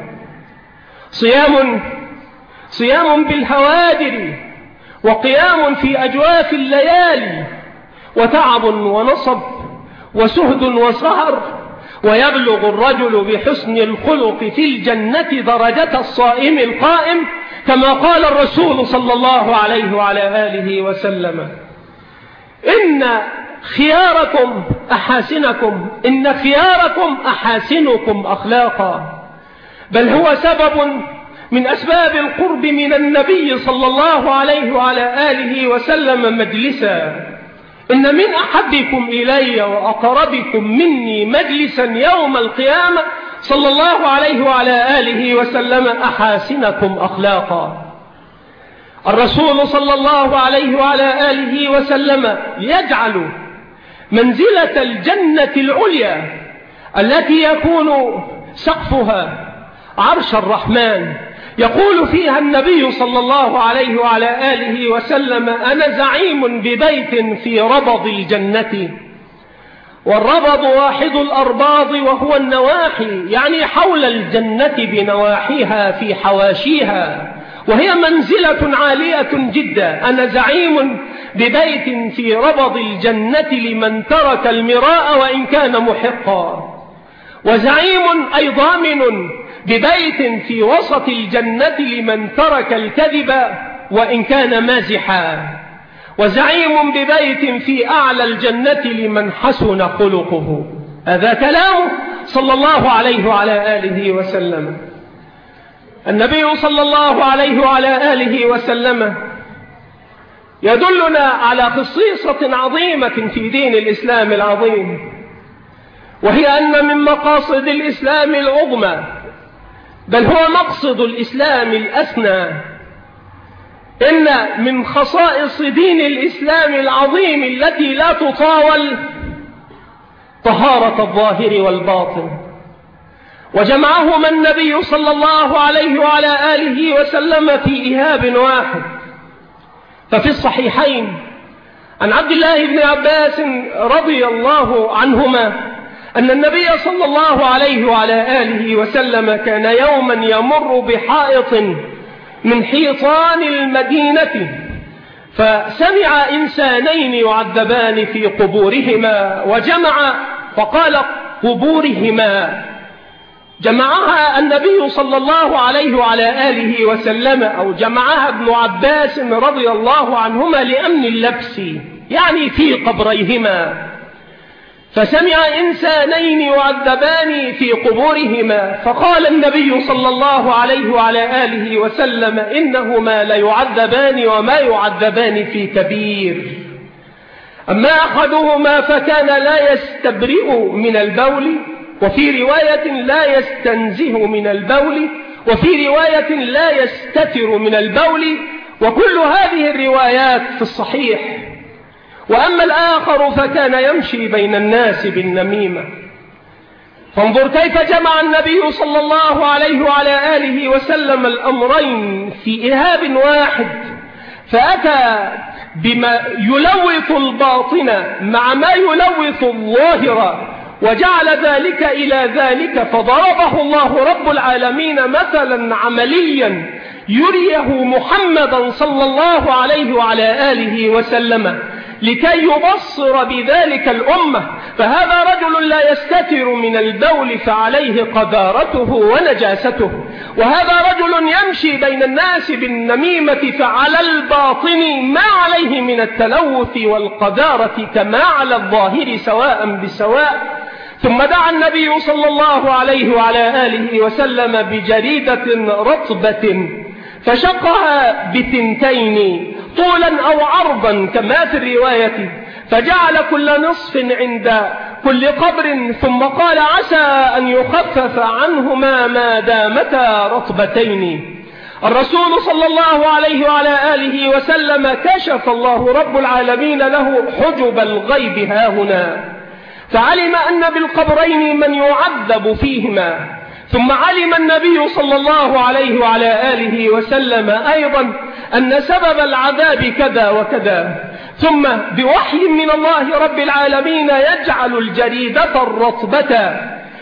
صيام بالهوادر، وقيام في أجواف الليالي، وتعب ونصب وسهد وسهر، ويبلغ الرجل بحسن الخلق في الجنة درجة الصائم القائم، كما قال الرسول صلى الله عليه وعلى آله وسلم: إن خياركم أحاسنكم أخلاقا. بل هو سبب من أسباب القرب من النبي صلى الله عليه وعلى آله وسلم مجلسا. إن من أحبكم إلي وأقربكم مني مجلسا يوم القيامة صلى الله عليه وعلى آله وسلم أحاسنكم أخلاقا. الرسول صلى الله عليه وعلى آله وسلم يجعل منزلة الجنة العليا التي يكون سقفها عرش الرحمن، يقول فيها النبي صلى الله عليه وعلى آله وسلم: أنا زعيم ببيت في ربض الجنة، والربض واحد الأرباض وهو النواحي، يعني حول الجنة بنواحيها في حواشيها، وهي منزلة عالية جدا. أنا زعيم ببيت في ربض الجنة لمن ترك المراء وإن كان محقا، وزعيم أي ضامن ببيت في وسط الجنة لمن ترك الكذب وإن كان مازحا، وزعيم ببيت في أعلى الجنة لمن حسن خلقه. هذا كلامه صلى الله عليه وعلى آله وسلم. النبي صلى الله عليه وعلى آله وسلم يدلنا على خصيصة عظيمة في دين الإسلام العظيم، وهي أن من مقاصد الإسلام العظمى، بل هو مقصد الإسلام الأسنى، إن من خصائص دين الإسلام العظيم التي لا تطاول طهارة الظاهر والباطن، وجمعهما النبي صلى الله عليه وعلى آله وسلم في إيهاب واحد. ففي الصحيحين عن عبد الله بن عباس رضي الله عنهما أن النبي صلى الله عليه وعلى آله وسلم كان يوما يمر بحائط من حيطان المدينة، فسمع إنسانين يعذبان في قبورهما، وجمع فقال قبورهما، جمعها النبي صلى الله عليه وعلى آله وسلم، أو جمعها ابن عباس رضي الله عنهما لأمن اللبس، يعني في قبريهما. فسمع إنسانين يعذبان في قبورهما، فقال النبي صلى الله عليه وعلى آله وسلم: إنهما ليعذبان وما يعذبان في كبير، أما أحدهما فكان لا يستبرئ من البول، وفي رواية لا يستنزه من البول، وفي رواية لا يستتر من البول، وكل هذه الروايات في الصحيح. وأما الآخر فكان يمشي بين الناس بالنميمة. فانظر كيف جمع النبي صلى الله عليه وعلى آله وسلم الأمرين في إيهاب واحد، فأتى بما يلوث الباطن مع ما يلوث الظاهر، وجعل ذلك إلى ذلك، فضربه الله رب العالمين مثلا عمليا يريه محمدا صلى الله عليه وعلى آله وسلم لكي يبصر بذلك الأمة. فهذا رجل لا يستتر من البول فعليه قذارته ونجاسته، وهذا رجل يمشي بين الناس بالنميمة فعلى الباطن ما عليه من التلوث والقذارة كما على الظاهر سواء بسواء. ثم دعا النبي صلى الله عليه وعلى آله وسلم بجريدة رطبة فشقها بثنتين طولا أو عرضا كما في الرواية، فجعل كل نصف عند كل قبر، ثم قال: عسى أن يخفف عنهما ما دامتا رطبتين. الرسول صلى الله عليه وعلى آله وسلم كشف الله رب العالمين له حجب الغيب هاهنا، فعلم أن بالقبرين من يعذب فيهما. ثم علم النبي صلى الله عليه وعلى آله وسلم أيضا أن سبب العذاب كذا وكذا. ثم بوحي من الله رب العالمين يجعل الجريدة الرطبة،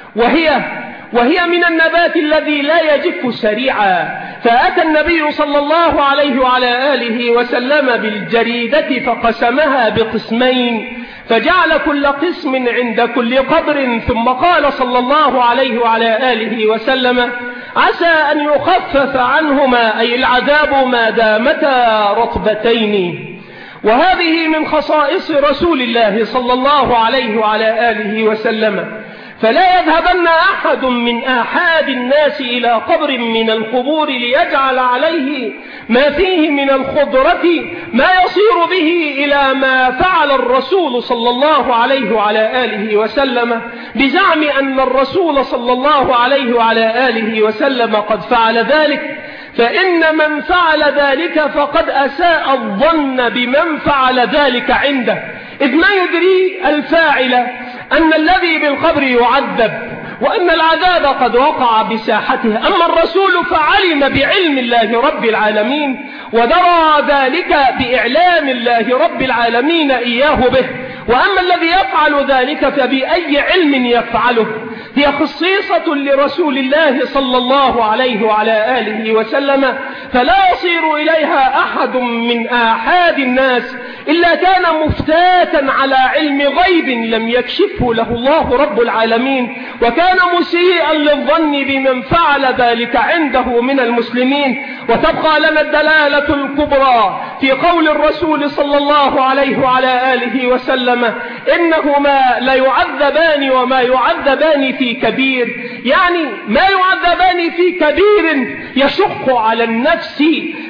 وهي من النبات الذي لا يجف سريعا. فأتى النبي صلى الله عليه وعلى آله وسلم بالجريدة فقسمها بقسمين، فجعل كل قسم عند كل قبر، ثم قال صلى الله عليه وعلى آله وسلم: عسى أن يخفف عنهما أي العذاب ما دامتا رطبتين. وهذه من خصائص رسول الله صلى الله عليه وعلى آله وسلم. فلا يذهبن أحد من آحاد الناس إلى قبر من القبور ليجعل عليه ما فيه من الخضرة ما يصير به إلى ما فعل الرسول صلى الله عليه وعلى آله وسلم، بزعم أن الرسول صلى الله عليه وعلى آله وسلم قد فعل ذلك. فإن من فعل ذلك فقد أساء الظن بمن فعل ذلك عنده، إذ ما يدري الفاعل أن الذي بالقبر يعذب وأن العذاب قد وقع بساحته. أما الرسول فعلم بعلم الله رب العالمين، ودرى ذلك بإعلام الله رب العالمين إياه به، وأما الذي يفعل ذلك فبأي علم يفعله؟ هي خصيصة لرسول الله صلى الله عليه وعلى آله وسلم، فلا يصير إليها أحد من آحاد الناس إلا كان مفتاتا على علم غيب لم يكشفه له الله رب العالمين، وكان مسيئا للظن بمن فعل ذلك عنده من المسلمين. وتبقى لنا الدلالة الكبرى في قول الرسول صلى الله عليه وعلى آله وسلم: إنهما ليعذبان وما يعذبان في كبير، يعني ما يعذبان في كبير يشق على النفس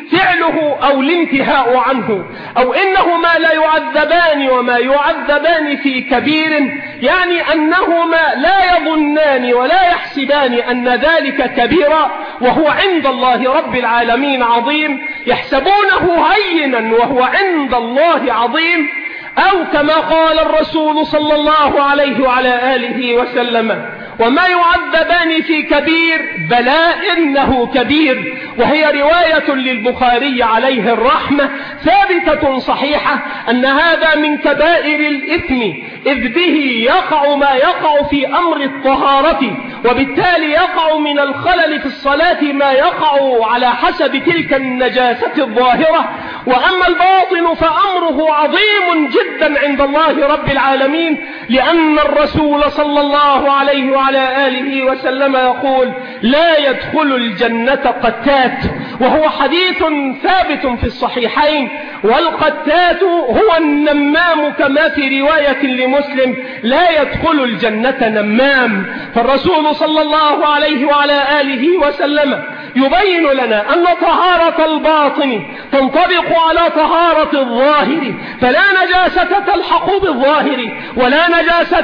فعله أو الانتهاء عنه، أو إنهما لا يعذبان وما يعذبان في كبير، يعني أنهما لا يظنان ولا يحسبان أن ذلك كبيرا وهو عند الله رب العالمين عظيم، يحسبونه هينا وهو عند الله عظيم. أو كما قال الرسول صلى الله عليه وعلى آله وسلم: وما يعذبان في كبير بلى إنه كبير. وهي رواية للبخاري عليه الرحمة ثابتة صحيحة أن هذا من كبائر الإثم، إذ به يقع ما يقع في أمر الطهارة، وبالتالي يقع من الخلل في الصلاة ما يقع على حسب تلك النجاسة الظاهرة. وأما الباطن فأمره عظيم جدا عند الله رب العالمين، لأن الرسول صلى الله عليه وعلى آله وسلم يقول: لا يدخل الجنة قتات، وهو حديث ثابت في الصحيحين. والقتات هو النمام، كما في رواية لمسلم: لا يدخل الجنة نمام. فالرسول صلى الله عليه وعلى آله وسلم يبين لنا أن طهارة الباطن تنطبق على طهارة الظاهر، فلا نجاسة تلحق بالظاهر، ولا نجاسة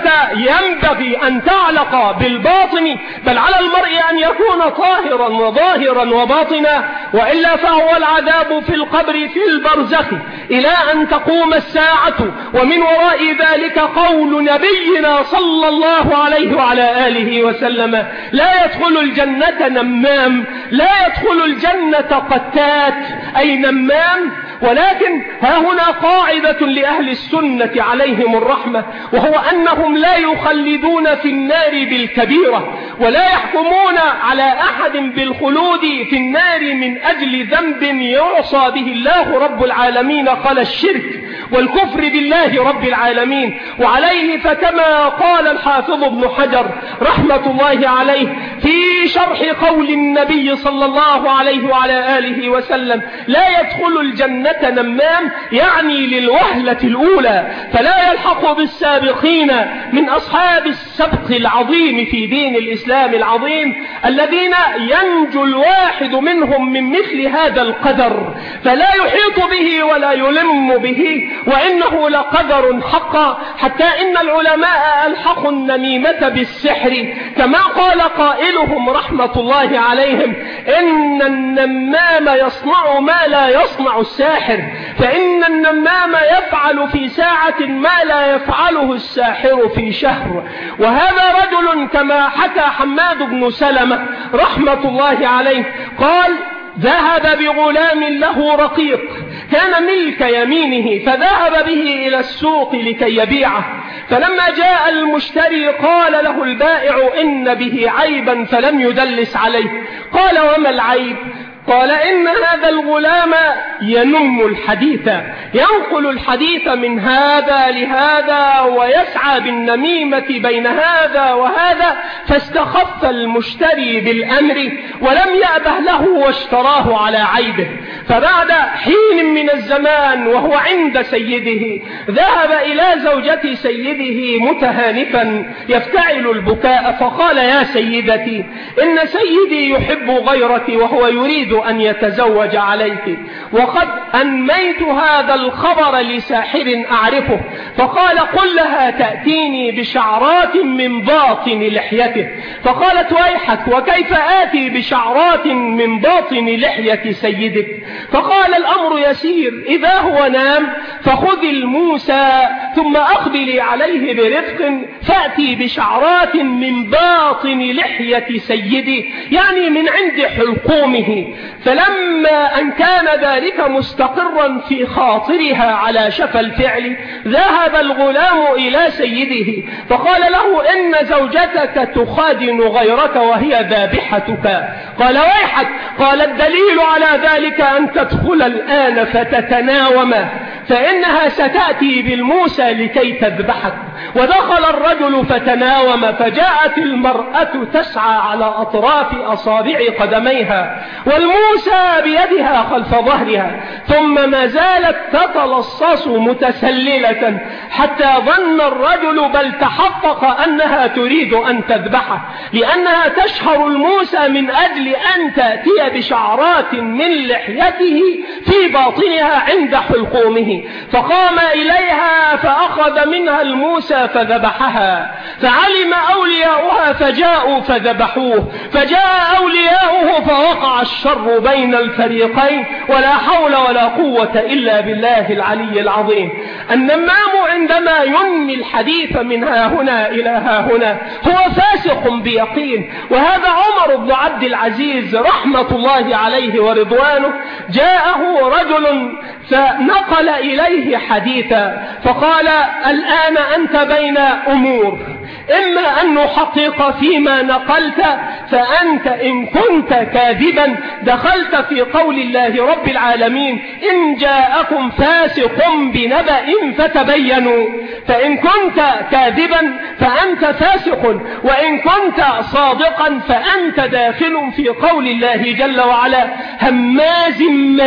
ينبغي أن تعلق بالباطن، بل على المرء أن يكون طاهرا وظاهرا وباطنا، وإلا فهو العذاب في القبر في البرزخ إلى أن تقوم الساعة. ومن وراء ذلك قول نبينا صلى الله عليه وعلى آله وسلم: لا يدخل الجنة نمام، لا يدخل الجنة قتات، أي نمام. ولكن ها هنا قاعدة لأهل السنة عليهم الرحمة، وهو أنهم لا يخلدون في النار بالكبيرة، ولا يحكمون على أحد بالخلود في النار من أجل ذنب يعصى به الله رب العالمين، قال الشرك والكفر بالله رب العالمين. وعليه فكما قال الحافظ ابن حجر رحمة الله عليه في شرح قول النبي صلى الله عليه وعلى آله وسلم: لا يدخل الجنة نمام، يعني للوهلة الأولى، فلا يلحق بالسابقين من أصحاب السبق العظيم في دين الإسلام العظيم، الذين ينجو الواحد منهم من مثل هذا القدر، فلا يحيط به ولا يلم به، وإنه لقدر حقا. حتى إن العلماء ألحقوا النميمة بالسحر، كما قال قائلهم رحمة الله عليهم: إن النمام يصنع ما لا يصنع الساحر، فإن النمام يفعل في ساعة ما لا يفعله الساحر في شهر. وهذا رجل كما حكى حماد بن سلمة رحمة الله عليه قال: ذهب بغلام له رقيق كان ملك يمينه، فذهب به إلى السوق لكي يبيعه، فلما جاء المشتري قال له البائع: إن به عيبا، فلم يدلس عليه. قال: وما العيب؟ قال: إن هذا الغلام ينم الحديث، ينقل الحديث من هذا لهذا، ويسعى بالنميمة بين هذا وهذا، فاستخف المشتري بالأمر ولم يأبه له واشتراه على عيبه. فبعد حين من الزمان وهو عند سيده ذهب إلى زوجة سيده متهانفا يفتعل البكاء، فقال: يا سيدتي، إن سيدي يحب غيرك وهو يريد أن يتزوج عليك، وقد أنميت هذا الخبر لساحر أعرفه. فقال: قل لها تأتيني بشعرات من باطن لحيته. فقالت: ويحك، وكيف آتي بشعرات من باطن لحية سيدك؟ فقال الأمر يسير، إذا هو نام فخذ الموسى ثم أقبلي عليه برفق فأتي بشعرات من باطن لحية سيدي، يعني من عند حلقومه. فلما أن كان ذلك مستقرا في خاطرها على شفى الفعل، ذهب الغلام إلى سيده فقال له إن زوجتك تخادن غيرك وهي ذابحتك. قال ويحك. قال الدليل على ذلك أن تدخل الآن فتتناوم، فإنها ستأتي بالموسى لكي تذبحك. ودخل الرجل فتناوم، فجاءت المرأة تسعى على أطراف أصابع قدميها والموسى بيدها خلف ظهرها، ثم ما زالت تتلصص متسللة حتى ظن الرجل بل تحقق أنها تريد أن تذبحه، لأنها تشهر الموسى من أجل أن تأتي بشعرات من لحيته في باطنها عند حلقومه. فقام إليها فأخذ منها الموسى فذبحها، فعلم أولياؤها فجاءوا فذبحوه، فجاء أولياؤه فوقع الشر بين الفريقين، ولا حول ولا قوة إلا بالله العلي العظيم. النمام عندما ينمي الحديث من ها هنا إلى ها هنا هو فاسق بيقين. وهذا عمر بن عبد العزيز رحمة الله عليه ورضوانه، جاءه رجل فنقل إليه حديثا فقال الآن أنت بين أمور، إما أن نحقق فيما نقلت، فأنت إن كنت كاذبا دخلت في قول الله رب العالمين إن جاءكم فاسق بنبأ فتبينوا، فإن كنت كاذبا فأنت فاسق، وإن كنت صادقا فأنت داخل في قول الله جل وعلا هماز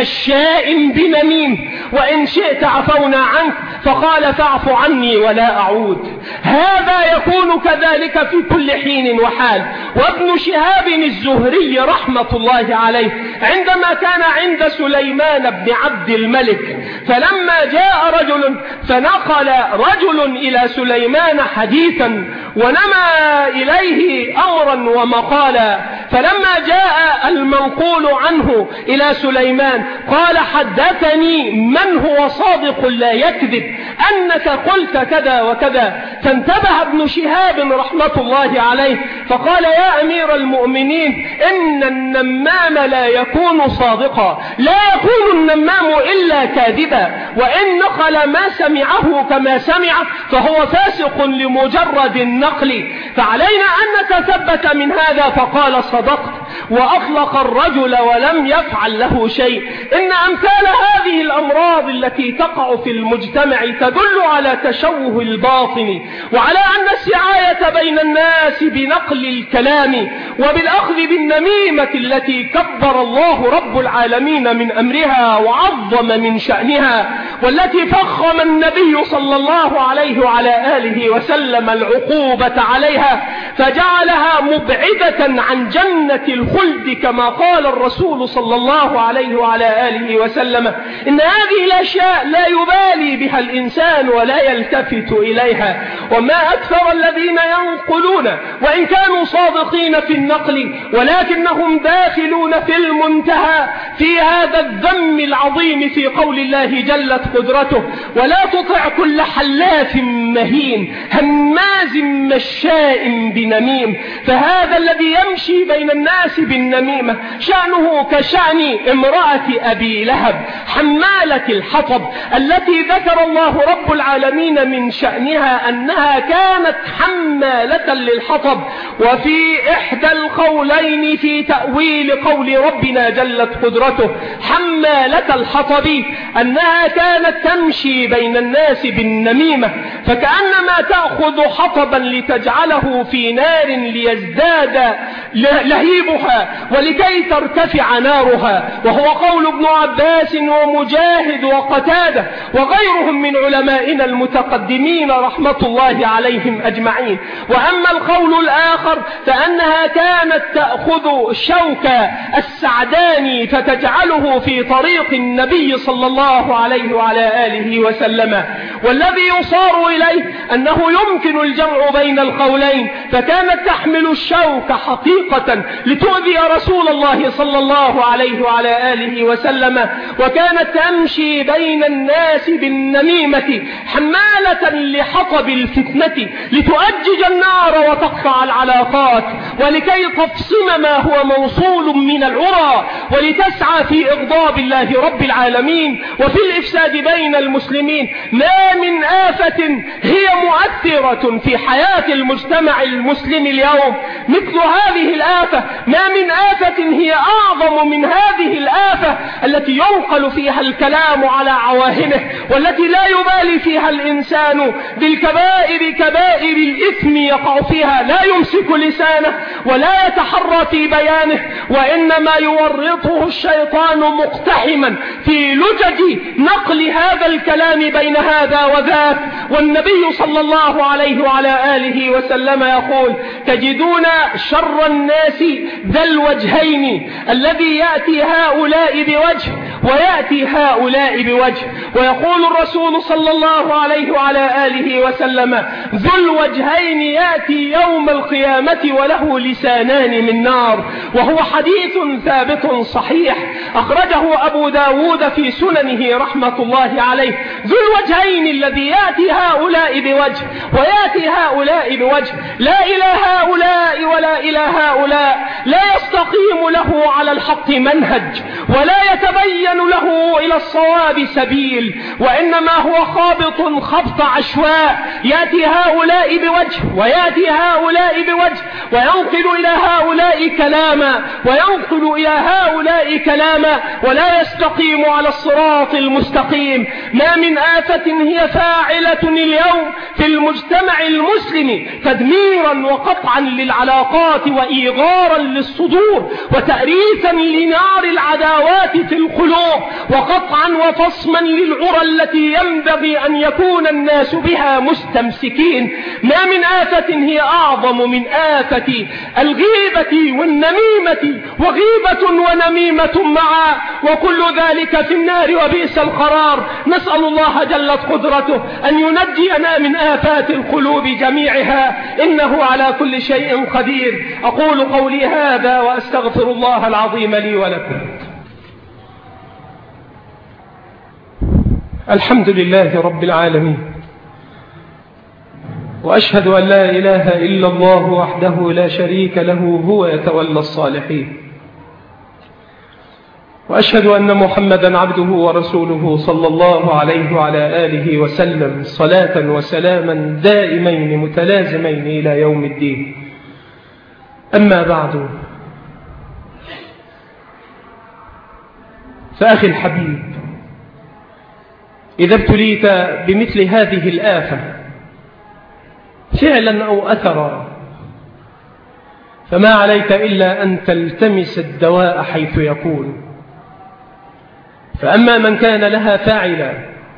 مشاء بنميم، وإن شئت عفونا عنك فقال فاعف عني ولا أعود. هذا يكون كذلك في كل حين وحال. وابن شهاب الزهري رحمة الله عليه عندما كان عند سليمان بن عبد الملك، فلما جاء رجل فنقل رجل إلى سليمان حديثا ونمى إليه أمرا ومقالا، فلما جاء المنقول عنه إلى سليمان قال حدثني من هو صادق لا يكذب أنك قلت كذا وكذا. فانتبه ابن شهاب رحمة الله عليه فقال يا أمير المؤمنين إن النمام لا يكون صادقا، لا يكون النمام إلا كاذبا، وإن نقل ما سمعه كما سمع فهو فاسق لمجرد النقل، فعلينا أن نتثبت من هذا. فقال صدقت، وأطلق الرجل ولم يفعل له شيء. إن أمثال هذه الأمراض التي تقع في المجتمع تدل على تشوه الباطن، وعلى أن السعاية بين الناس بنقل الكلام وبالأخذ بالنميمة التي كبر الله رب العالمين من أمرها وعظم من شأنها، والتي فخم النبي صلى الله عليه وعلى آله وسلم العقوبة عليها فجعلها مبعدة عن جنة الخلد كما قال الرسول صلى الله عليه وعلى آله وسلم إن هذه الأشياء لا يبالي بها الإنسان ولا يلتفت إليها. وما أكثر الذين ينقلون وإن كانوا صادقين في النقل ولكنهم داخلون في المنتهى في هذا الذم العظيم في قول الله جلت قدرته ولا تطع كل حلاف مهين هماز مشاء بنميم. فهذا الذي يمشي بين الناس بالنميمة شأنه كشأن امرأة أبي لهب حمالة الحطب التي ذكر الله رب العالمين من شأنها أنها كانت حمالة للحطب. وفي إحدى القولين في تأويل قول ربنا جلت قدرته حمالة الحطب أنها كانت تمشي بين الناس بالنميمة، فكأنما تأخذ حطبا لتجعله في نار ليزداد لهيبها ولكي ترتفع نارها. وهو قول ابن عباس ومجاهد وقتادة وغيرهم من علمائنا المتقدمين رحمة الله عليهم أجمعين. وأما القول الآخر فأنها كانت تأخذ شوك السعداني فتجعله في طريق النبي صلى الله عليه وعلى آله وسلم. والذي يصار إليه أنه يمكن الجمع بين القولين، فكانت تحمل الشوك حقيقة صديقة لتؤذي رسول الله صلى الله عليه وعلى آله وسلم، وكانت تمشي بين الناس بالنميمة حمالة لحطب الفتنة لتؤجج النار وتقطع العلاقات ولكي تفصم ما هو موصول من العرى ولتسعى في إغضاب الله رب العالمين وفي الإفساد بين المسلمين. ما من آفة هي مؤثرة في حياة المجتمع المسلم اليوم مثل هذه الآفة، ما من آفة هي أعظم من هذه الآفة التي ينقل فيها الكلام على عواهنه، والتي لا يبالي فيها الإنسان بالكبائر كبائر الإثم يقع فيها، لا يمسك لسانه ولا يتحرى في بيانه، وإنما يورطه الشيطان مقتحما في لجج نقل هذا الكلام بين هذا وذاك. والنبي صلى الله عليه وعلى آله وسلم يقول: تجدون شر الناس ذا الوجهين الذي يأتي هؤلاء بوجه ويأتي هؤلاء بوجه. ويقول الرسول صلى الله عليه وعلى آله وسلم: ذو الوجهين يأتي يوم القيامة وله لسانان من نار. وهو حديث ثابت صحيح أخرجه أبو داود في سننه رحمة الله عليه. ذو الوجهين الذي يأتي هؤلاء بوجه ويأتي هؤلاء بوجه، لا إلى هؤلاء ولا إلى هؤلاء، لا يستقيم له على الحق منهج ولا يتبين له إلى الصواب سبيل، وإنما هو خابط خبط عشواء، يأتي هؤلاء بوجه ويأتي هؤلاء بوجه، وينقل إلى هؤلاء كلاما وينقل إلى هؤلاء كلاما، ولا يستقيم على الصراط المستقيم. ما من آفة هي فاعلة اليوم في المجتمع المسلم تدميرا وقطعا للعلاقات وإيغارا للصدور وتأريثا لنار العداوات في القلوب وقطعا وفصما للعرى التي ينبغي أن يكون الناس بها مستمسكين. ما من آفة هي أعظم من آفة الغيبة والنميمة، وغيبة ونميمة معا، وكل ذلك في النار وبئس القرار. نسأل الله جلت قدرته أن ينجينا من آفات القلوب جميعها، إنه على كل شيء قدير. أقول قولي هذا وأستغفر الله العظيم لي ولكم. الحمد لله رب العالمين، وأشهد أن لا إله إلا الله وحده لا شريك له هو يتولى الصالحين، وأشهد أن محمدا عبده ورسوله صلى الله عليه وعلى آله وسلم صلاة وسلاما دائمين متلازمين إلى يوم الدين. أما بعد، فأخي الحبيب، إذا ابتليت بمثل هذه الآفة فعلا أو أثرا فما عليك إلا أن تلتمس الدواء حيث يكون. فأما من كان لها فاعلا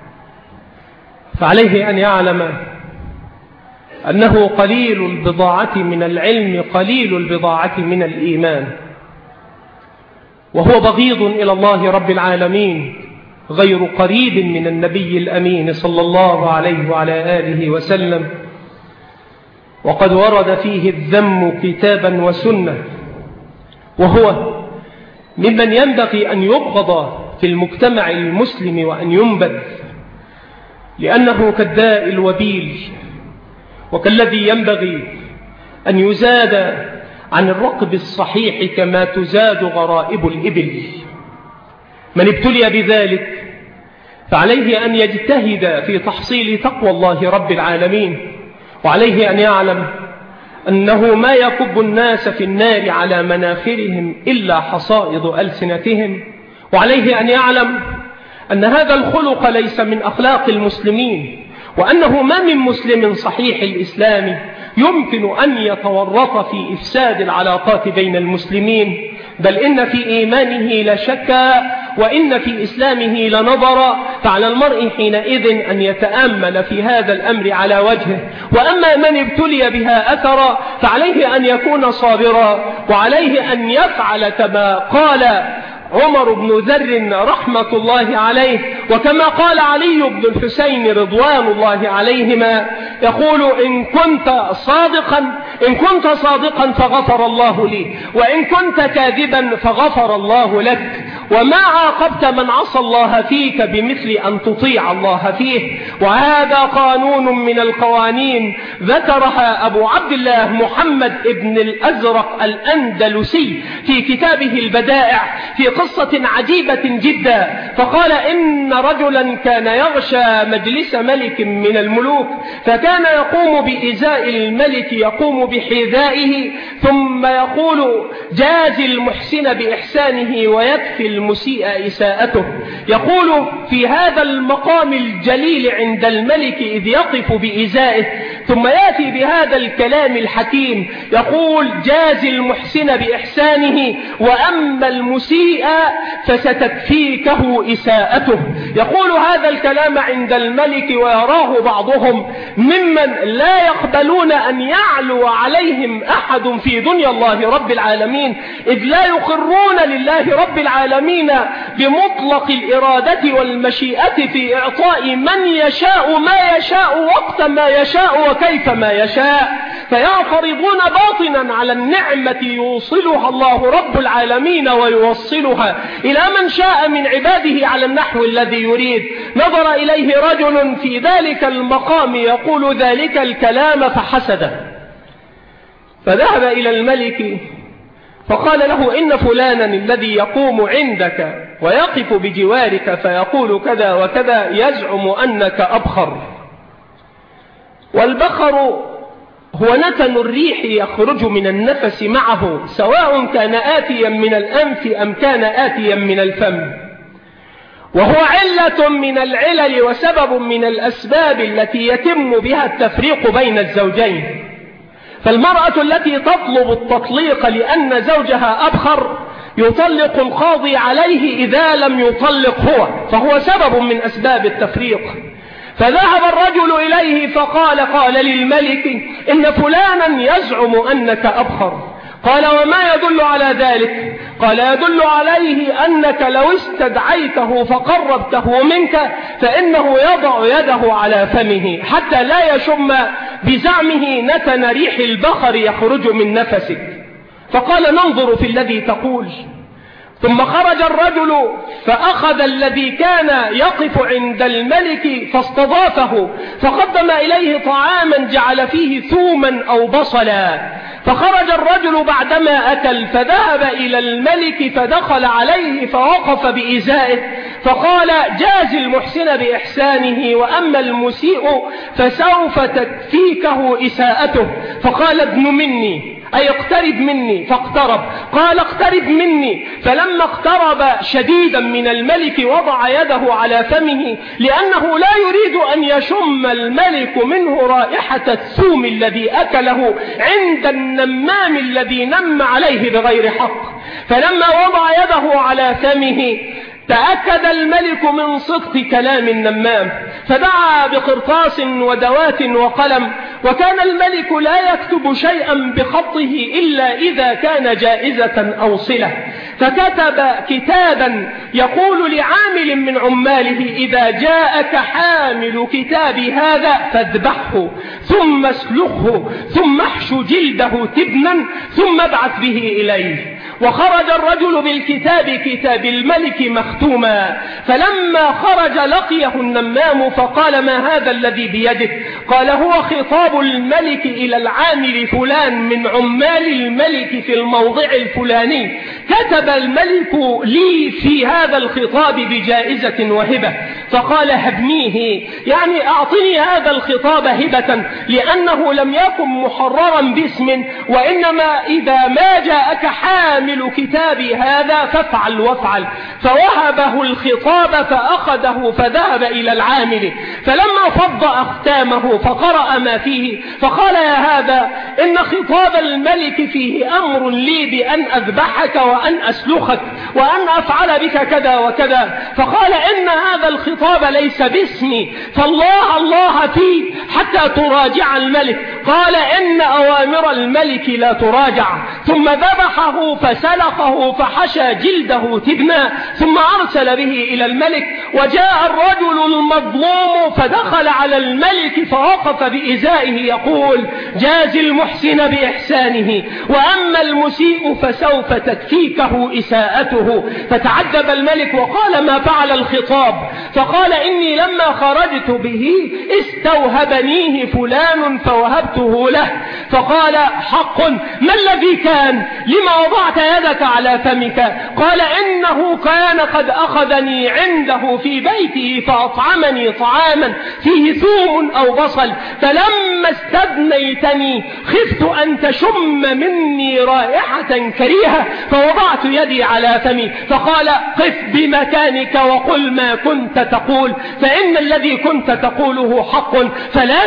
فعليه أن يعلم أنه قليل البضاعة من العلم قليل البضاعة من الإيمان، وهو بغيض إلى الله رب العالمين غير قريب من النبي الأمين صلى الله عليه وعلى آله وسلم، وقد ورد فيه الذم كتابا وسنة، وهو ممن ينبغي أن يبغض في المجتمع المسلم وأن ينبذ، لأنه كالداء الوبيل وكالذي ينبغي أن يزاد عن الركب الصحيح كما تزاد غرائب الإبل. من ابتلي بذلك فعليه أن يجتهد في تحصيل تقوى الله رب العالمين، وعليه أن يعلم أنه ما يكب الناس في النار على مناخرهم إلا حصائد ألسنتهم، وعليه أن يعلم أن هذا الخلق ليس من أخلاق المسلمين، وأنه ما من مسلم صحيح الإسلام يمكن أن يتورط في إفساد العلاقات بين المسلمين، بل إن في إيمانه لشكا وإن في إسلامه لنظرا. فعلى المرء حينئذ أن يتأمل في هذا الأمر على وجهه. وأما من ابتلي بها أثرا فعليه أن يكون صابرا، وعليه أن يفعل كما قال عمر بن ذر رحمة الله عليه، وكما قال علي بن الحسين رضوان الله عليهما، يقول: إن كنت صادقا إن كنت صادقا فغفر الله لي، وإن كنت كاذبا فغفر الله لك، وما عاقبت من عصى الله فيك بمثل أن تطيع الله فيه. وهذا قانون من القوانين ذكرها أبو عبد الله محمد ابن الأزرق الأندلسي في كتابه البدائع في قصة عجيبة جدا. فقال إن رجلا كان يغشى مجلس ملك من الملوك، فكان يقوم بإزاء الملك، يقوم بحذائه ثم يقول جاز المحسن بإحسانه ويكفي المسيء إساءته. يقول في هذا المقام الجليل عند الملك إذ يقف بإزائه ثم يأتي بهذا الكلام الحكيم، يقول جاز المحسن بإحسانه وأما المسيء فستكفيكه إساءته. يقول هذا الكلام عند الملك ويراه بعضهم ممن لا يقبلون أن يعلو عليهم أحد في دنيا الله رب العالمين، إذ لا يقرون لله رب العالمين بمطلق الإرادة والمشيئة في إعطاء من يشاء ما يشاء وقت ما يشاء وكيف ما يشاء، فيعترضون باطنا على النعمة يوصلها الله رب العالمين ويوصلها إلى من شاء من عباده على النحو الذي يريد. نظر إليه رجل في ذلك المقام يقول ذلك الكلام فحسده، فذهب إلى الملك فقال له إن فلانا الذي يقوم عندك ويقف بجوارك فيقول كذا وكذا يزعم أنك أبخر، والبخر هو نتن الريح يخرج من النفس معه سواء كان آتيا من الأنف أم كان آتيا من الفم، وهو علة من العلل وسبب من الأسباب التي يتم بها التفريق بين الزوجين. فالمرأة التي تطلب التطليق لأن زوجها أبخر يطلق القاضي عليه إذا لم يطلق فهو سبب من أسباب التفريق. فذهب الرجل إليه قال للملك إن فلانا يزعم أنك أبخر. قال وما يدل على ذلك؟ قال يدل عليه أنك لو استدعيته فقربته منك فإنه يضع يده على فمه حتى لا يشم بزعمه نتن ريح البخر يخرج من نفسك. فقال ننظر في الذي تقول. ثم خرج الرجل فأخذ الذي كان يقف عند الملك فاستضافه فقدم إليه طعاما جعل فيه ثوما أو بصلا. فخرج الرجل بعدما أكل فذهب إلى الملك فدخل عليه فوقف بإزائه فقال جاز المحسن بإحسانه وأما المسيء فسوف تكفيكه إساءته. فقال ابن مني أي اقترب مني، فاقترب. قال اقترب مني، فلما اقترب شديدا من الملك وضع يده على فمه لأنه لا يريد أن يشم الملك منه رائحة الثوم الذي أكله عند النمام الذي نم عليه بغير حق. فلما وضع يده على فمه تأكد الملك من صدق كلام النمام فدعا بقرطاس ودوات وقلم، وكان الملك لا يكتب شيئا بخطه إلا إذا كان جائزة أو صلة، فكتب كتابا يقول لعامل من عماله إذا جاءك حامل كتاب هذا فاذبحه ثم اسلخه ثم احشو جلده تبنا ثم ابعث به إليه. وخرج الرجل بالكتاب كتاب الملك مختوما، فلما خرج لقيه النمام فقال ما هذا الذي بيدك؟ قال هو خطاب الملك إلى العامل فلان من عمال الملك في الموضع الفلاني، كتب الملك لي في هذا الخطاب بجائزة وهبة. فقال هبنيه، يعني أعطني هذا الخطاب هبة لأنه لم يكن محررا باسم، وإنما إذا ما جاءك حامل كتابي هذا فافعل وافعل. فوهبه الخطاب فأخذه فذهب إلى العامل، فلما فض أختامه فقرأ ما فيه فقال يا هذا إن خطاب الملك فيه أمر لي بأن أذبحك وأن أسلخك وأن أفعل بك كذا وكذا. فقال إن هذا الخطاب ليس باسمي فالله الله فيه حتى تراجع الملك. قال إن أوامر الملك لا تراجع، ثم ذبحه فسلقه فحشى جلده تبنا، ثم أرسل به إلى الملك. وجاء الرجل المظلوم فدخل على الملك فوقف بإزائه يقول: جاز المحسن بإحسانه، وأما المسيء فسوف تكفيكه إساءته. فتعجب الملك وقال: ما فعل الخطاب؟ فقال: إني لما خرجت به استوهبنيه فلان فوهبته له. فقال: حق، ما الذي كان؟ لما وضعت يدك على فمك؟ قال: إنه كان قد أخذني عنده في بيته فأطعمني طعاما فيه ثوم أو بصل، فلما استدنيتني خفت أن تشم مني رائحة كريهة فوضعت يدي على فمي. فقال: قف بمكانك وقل ما كنت تقول، فإن الذي كنت تقوله حق. فلا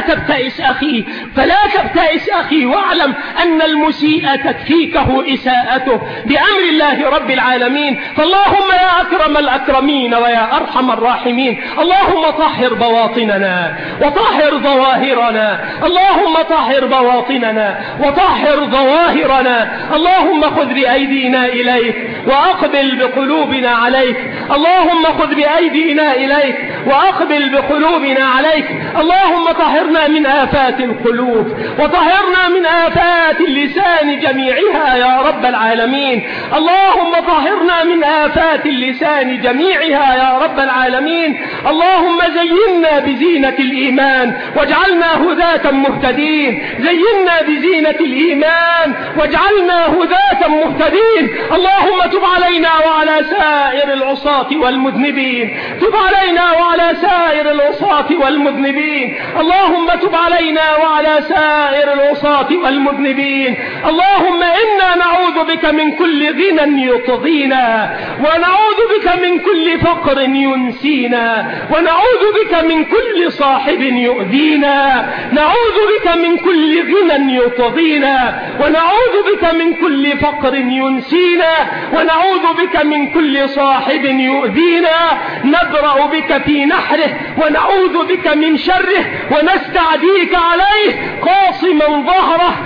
تبتئس أخي واعلم أن المسيء تكفيكه إساءته بأمر الله رب العالمين. فاللهم يا أكرم الأكرمين ويا أرحم الراحمين، اللهم طهر بواطننا وطهر ظواهرنا، اللهم طهر بواطننا وطهر ظواهرنا. اللهم خذ بأيدينا إليك وأقبل بقلوبنا عليك، اللهم خذ بأيدينا إليك وأقبل بقلوبنا عليك. اللهم طهرنا من آفات القلوب وطهرنا من آفات اللسان جميعها يا رب العالمين. اللهم طهرنا من آفات اللسان جميعها يا رب العالمين. اللهم زينا بزينة الإيمان واجعلنا هداة مهتدين، زينا بزينة الإيمان واجعلنا هداة مهتدين. اللهم تب علينا وعلى سائر العصاة والمذنبين، تب علينا وعلى سائر العصاة والمذنبين. اللهم تب علينا وعلى سائر العصاة والمذنبين. اللهم إنا نعوذ بك من كل غنى يطغينا، ونعوذ بك من كل فقر ينسينا، ونعوذ بك من كل صاحب يؤذينا، نعوذ بك من كل غنى يطغينا، ونعوذ بك من كل فقر ينسينا، ونعوذ بك من كل صاحب يؤذينا. نبرأ بك في نحره ونعوذ بك من شره، ونستعديك عليه قاصما ظهره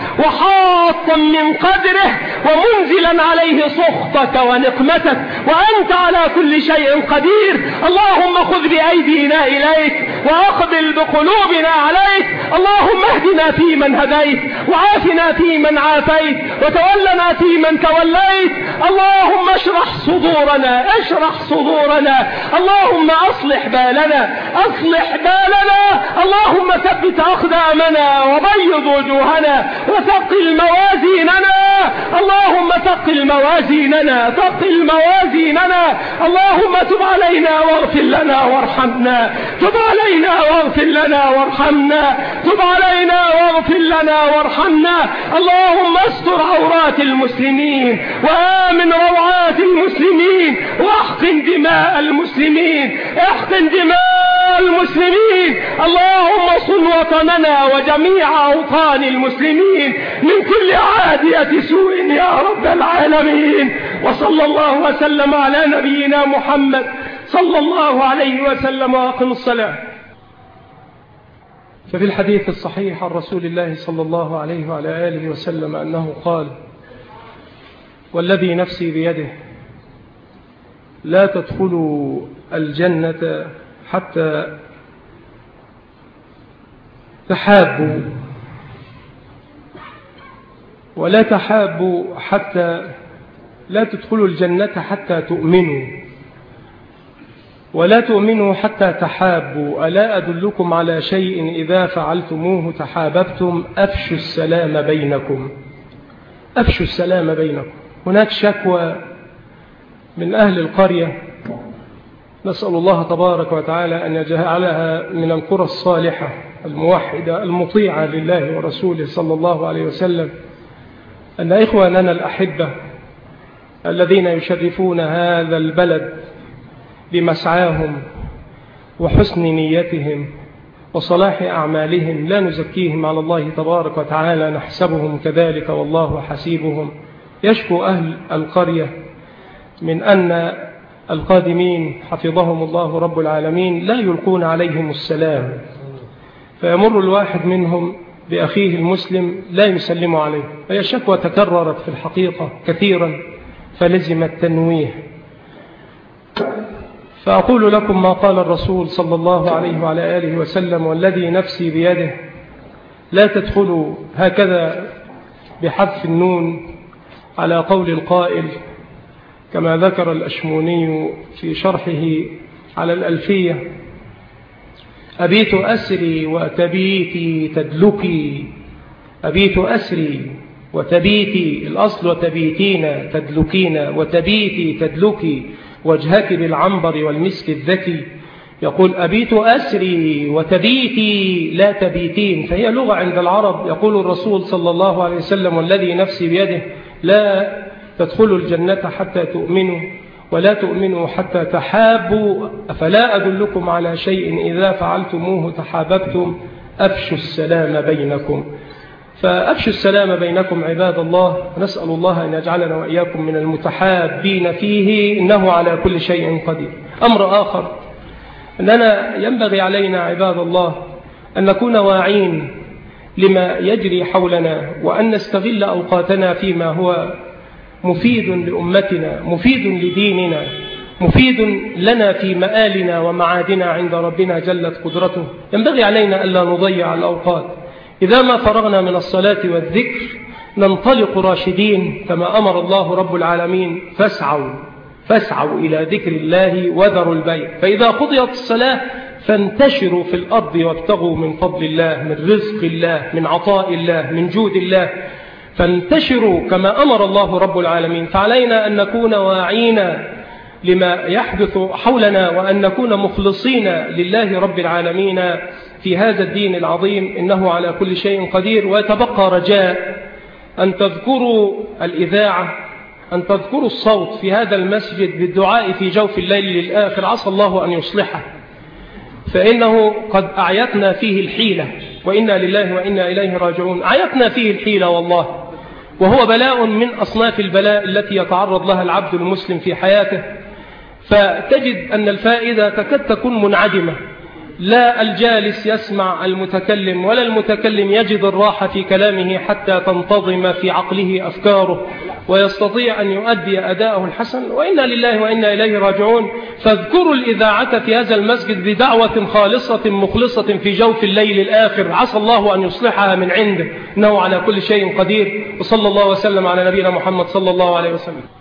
وحاطا من قدره ومنزلا عليه سخطك ونقمتك، وأنت على كل شيء قدير. اللهم خذ بأيدينا إليك وأقبل بقلوبنا عليك. اللهم اهدنا فيمن هديت، وعافنا فيمن عافيت، وتولنا فيمن توليت. اللهم اشرح صدورنا، اشرح صدورنا. اللهم أصلح بالنا، أصلح بالنا. اللهم ثبت أقدامنا وبيض وجوهنا وثقل موازيننا. اللهم ثقل موازيننا، ثقل موازيننا. اللهم تب علينا واغفر لنا وارحمنا، تب علينا واغفر لنا وارحمنا، تب علينا واغفر لنا وارحمنا. اللهم استر عورات المسلمين وآمن روعات المسلمين، واحقن دماء المسلمين، احقن دماء المسلمين. اللهم صن وطننا وجميع أوطان المسلمين من كل عادية سوء يا رب العالمين. وصلى الله وسلم على نبينا محمد صلى الله عليه وسلم. وأقم الصلاة. ففي الحديث الصحيح عن رسول الله صلى الله عليه وعلى آله وسلم أنه قال: والذي نفسي بيده لا تدخلوا الجنة حتى تحابوا، ولا تحابوا حتى لا تدخلوا الجنة حتى تؤمنوا، ولا تؤمنوا حتى تحابوا. ألا أدلكم على شيء إذا فعلتموه تحاببتم؟ أفشوا السلام بينكم، أفشوا السلام بينكم. هناك شكوى من أهل القرية، نسأل الله تبارك وتعالى أن يجعلها من القرى الصالحة الموحدة المطيعة لله ورسوله صلى الله عليه وسلم، أن إخواننا الأحبة الذين يشرفون هذا البلد بمسعاهم وحسن نيتهم وصلاح أعمالهم، لا نزكيهم على الله تبارك وتعالى، نحسبهم كذلك والله حسيبهم. يشكو أهل القرية من أن القادمين حفظهم الله رب العالمين لا يلقون عليهم السلام، فيمر الواحد منهم بأخيه المسلم لا يسلم عليه. هي شكوى تكررت في الحقيقة كثيرا فلزم التنويه. فأقول لكم ما قال الرسول صلى الله عليه وعلى آله وسلم: والذي نفسي بيده لا تدخلوا هكذا بحذف النون على قول القائل، كما ذكر الأشموني في شرحه على الألفية: أبيت أسري وتبيتي تدلكي. أبيت أسري وتبيتي، الأصل وتبيتين تدلكين، وتبيتي تدلكي وجهك بالعنبر والمسك الذكي. يقول أبيت أسري وتبيتي لا تبيتين، فهي لغة عند العرب. يقول الرسول صلى الله عليه وسلم: والذي نفسي بيده لا تدخلوا الجنة حتى تؤمنوا، ولا تؤمنوا حتى تحابوا، أفلا أدلكم على شيء إذا فعلتموه تحاببتم، أفشوا السلام بينكم. فأفشوا السلام بينكم عباد الله، نسأل الله أن يجعلنا وإياكم من المتحابين فيه، إنه على كل شيء قدير. أمر آخر، أننا ينبغي علينا عباد الله أن نكون واعين لما يجري حولنا، وأن نستغل أوقاتنا فيما هو مفيد لأمتنا، مفيد لديننا، مفيد لنا في مآلنا ومعادنا عند ربنا جلت قدرته. ينبغي علينا ألا نضيع الأوقات. إذا ما فرغنا من الصلاة والذكر ننطلق راشدين كما أمر الله رب العالمين: فاسعوا إلى ذكر الله وذروا البيع. فإذا قضيت الصلاة فانتشروا في الأرض وابتغوا من فضل الله، من رزق الله، من عطاء الله، من جود الله. فانتشروا كما أمر الله رب العالمين. فعلينا أن نكون واعين لما يحدث حولنا، وأن نكون مخلصين لله رب العالمين في هذا الدين العظيم، إنه على كل شيء قدير. ويتبقى رجاء أن تذكروا الإذاعة، أن تذكروا الصوت في هذا المسجد بالدعاء في جوف الليل الآخر، عسى الله أن يصلحه، فإنه قد أعيتنا فيه الحيلة، وإنا لله وإنا إليه راجعون. أعيتنا فيه الحيلة والله، وهو بلاء من أصناف البلاء التي يتعرض لها العبد المسلم في حياته. فتجد أن الفائدة تكاد تكون منعدمة، لا الجالس يسمع المتكلم، ولا المتكلم يجد الراحة في كلامه حتى تنتظم في عقله أفكاره ويستطيع أن يؤدي أداءه الحسن، وإنا لله وإنا إليه راجعون. فاذكروا الإذاعة في هذا المسجد بدعوة خالصة مخلصة في جوف الليل الآخر، عسى الله أن يصلحها من عنده، إنه على كل شيء قدير. وصلى الله وسلم على نبينا محمد صلى الله عليه وسلم.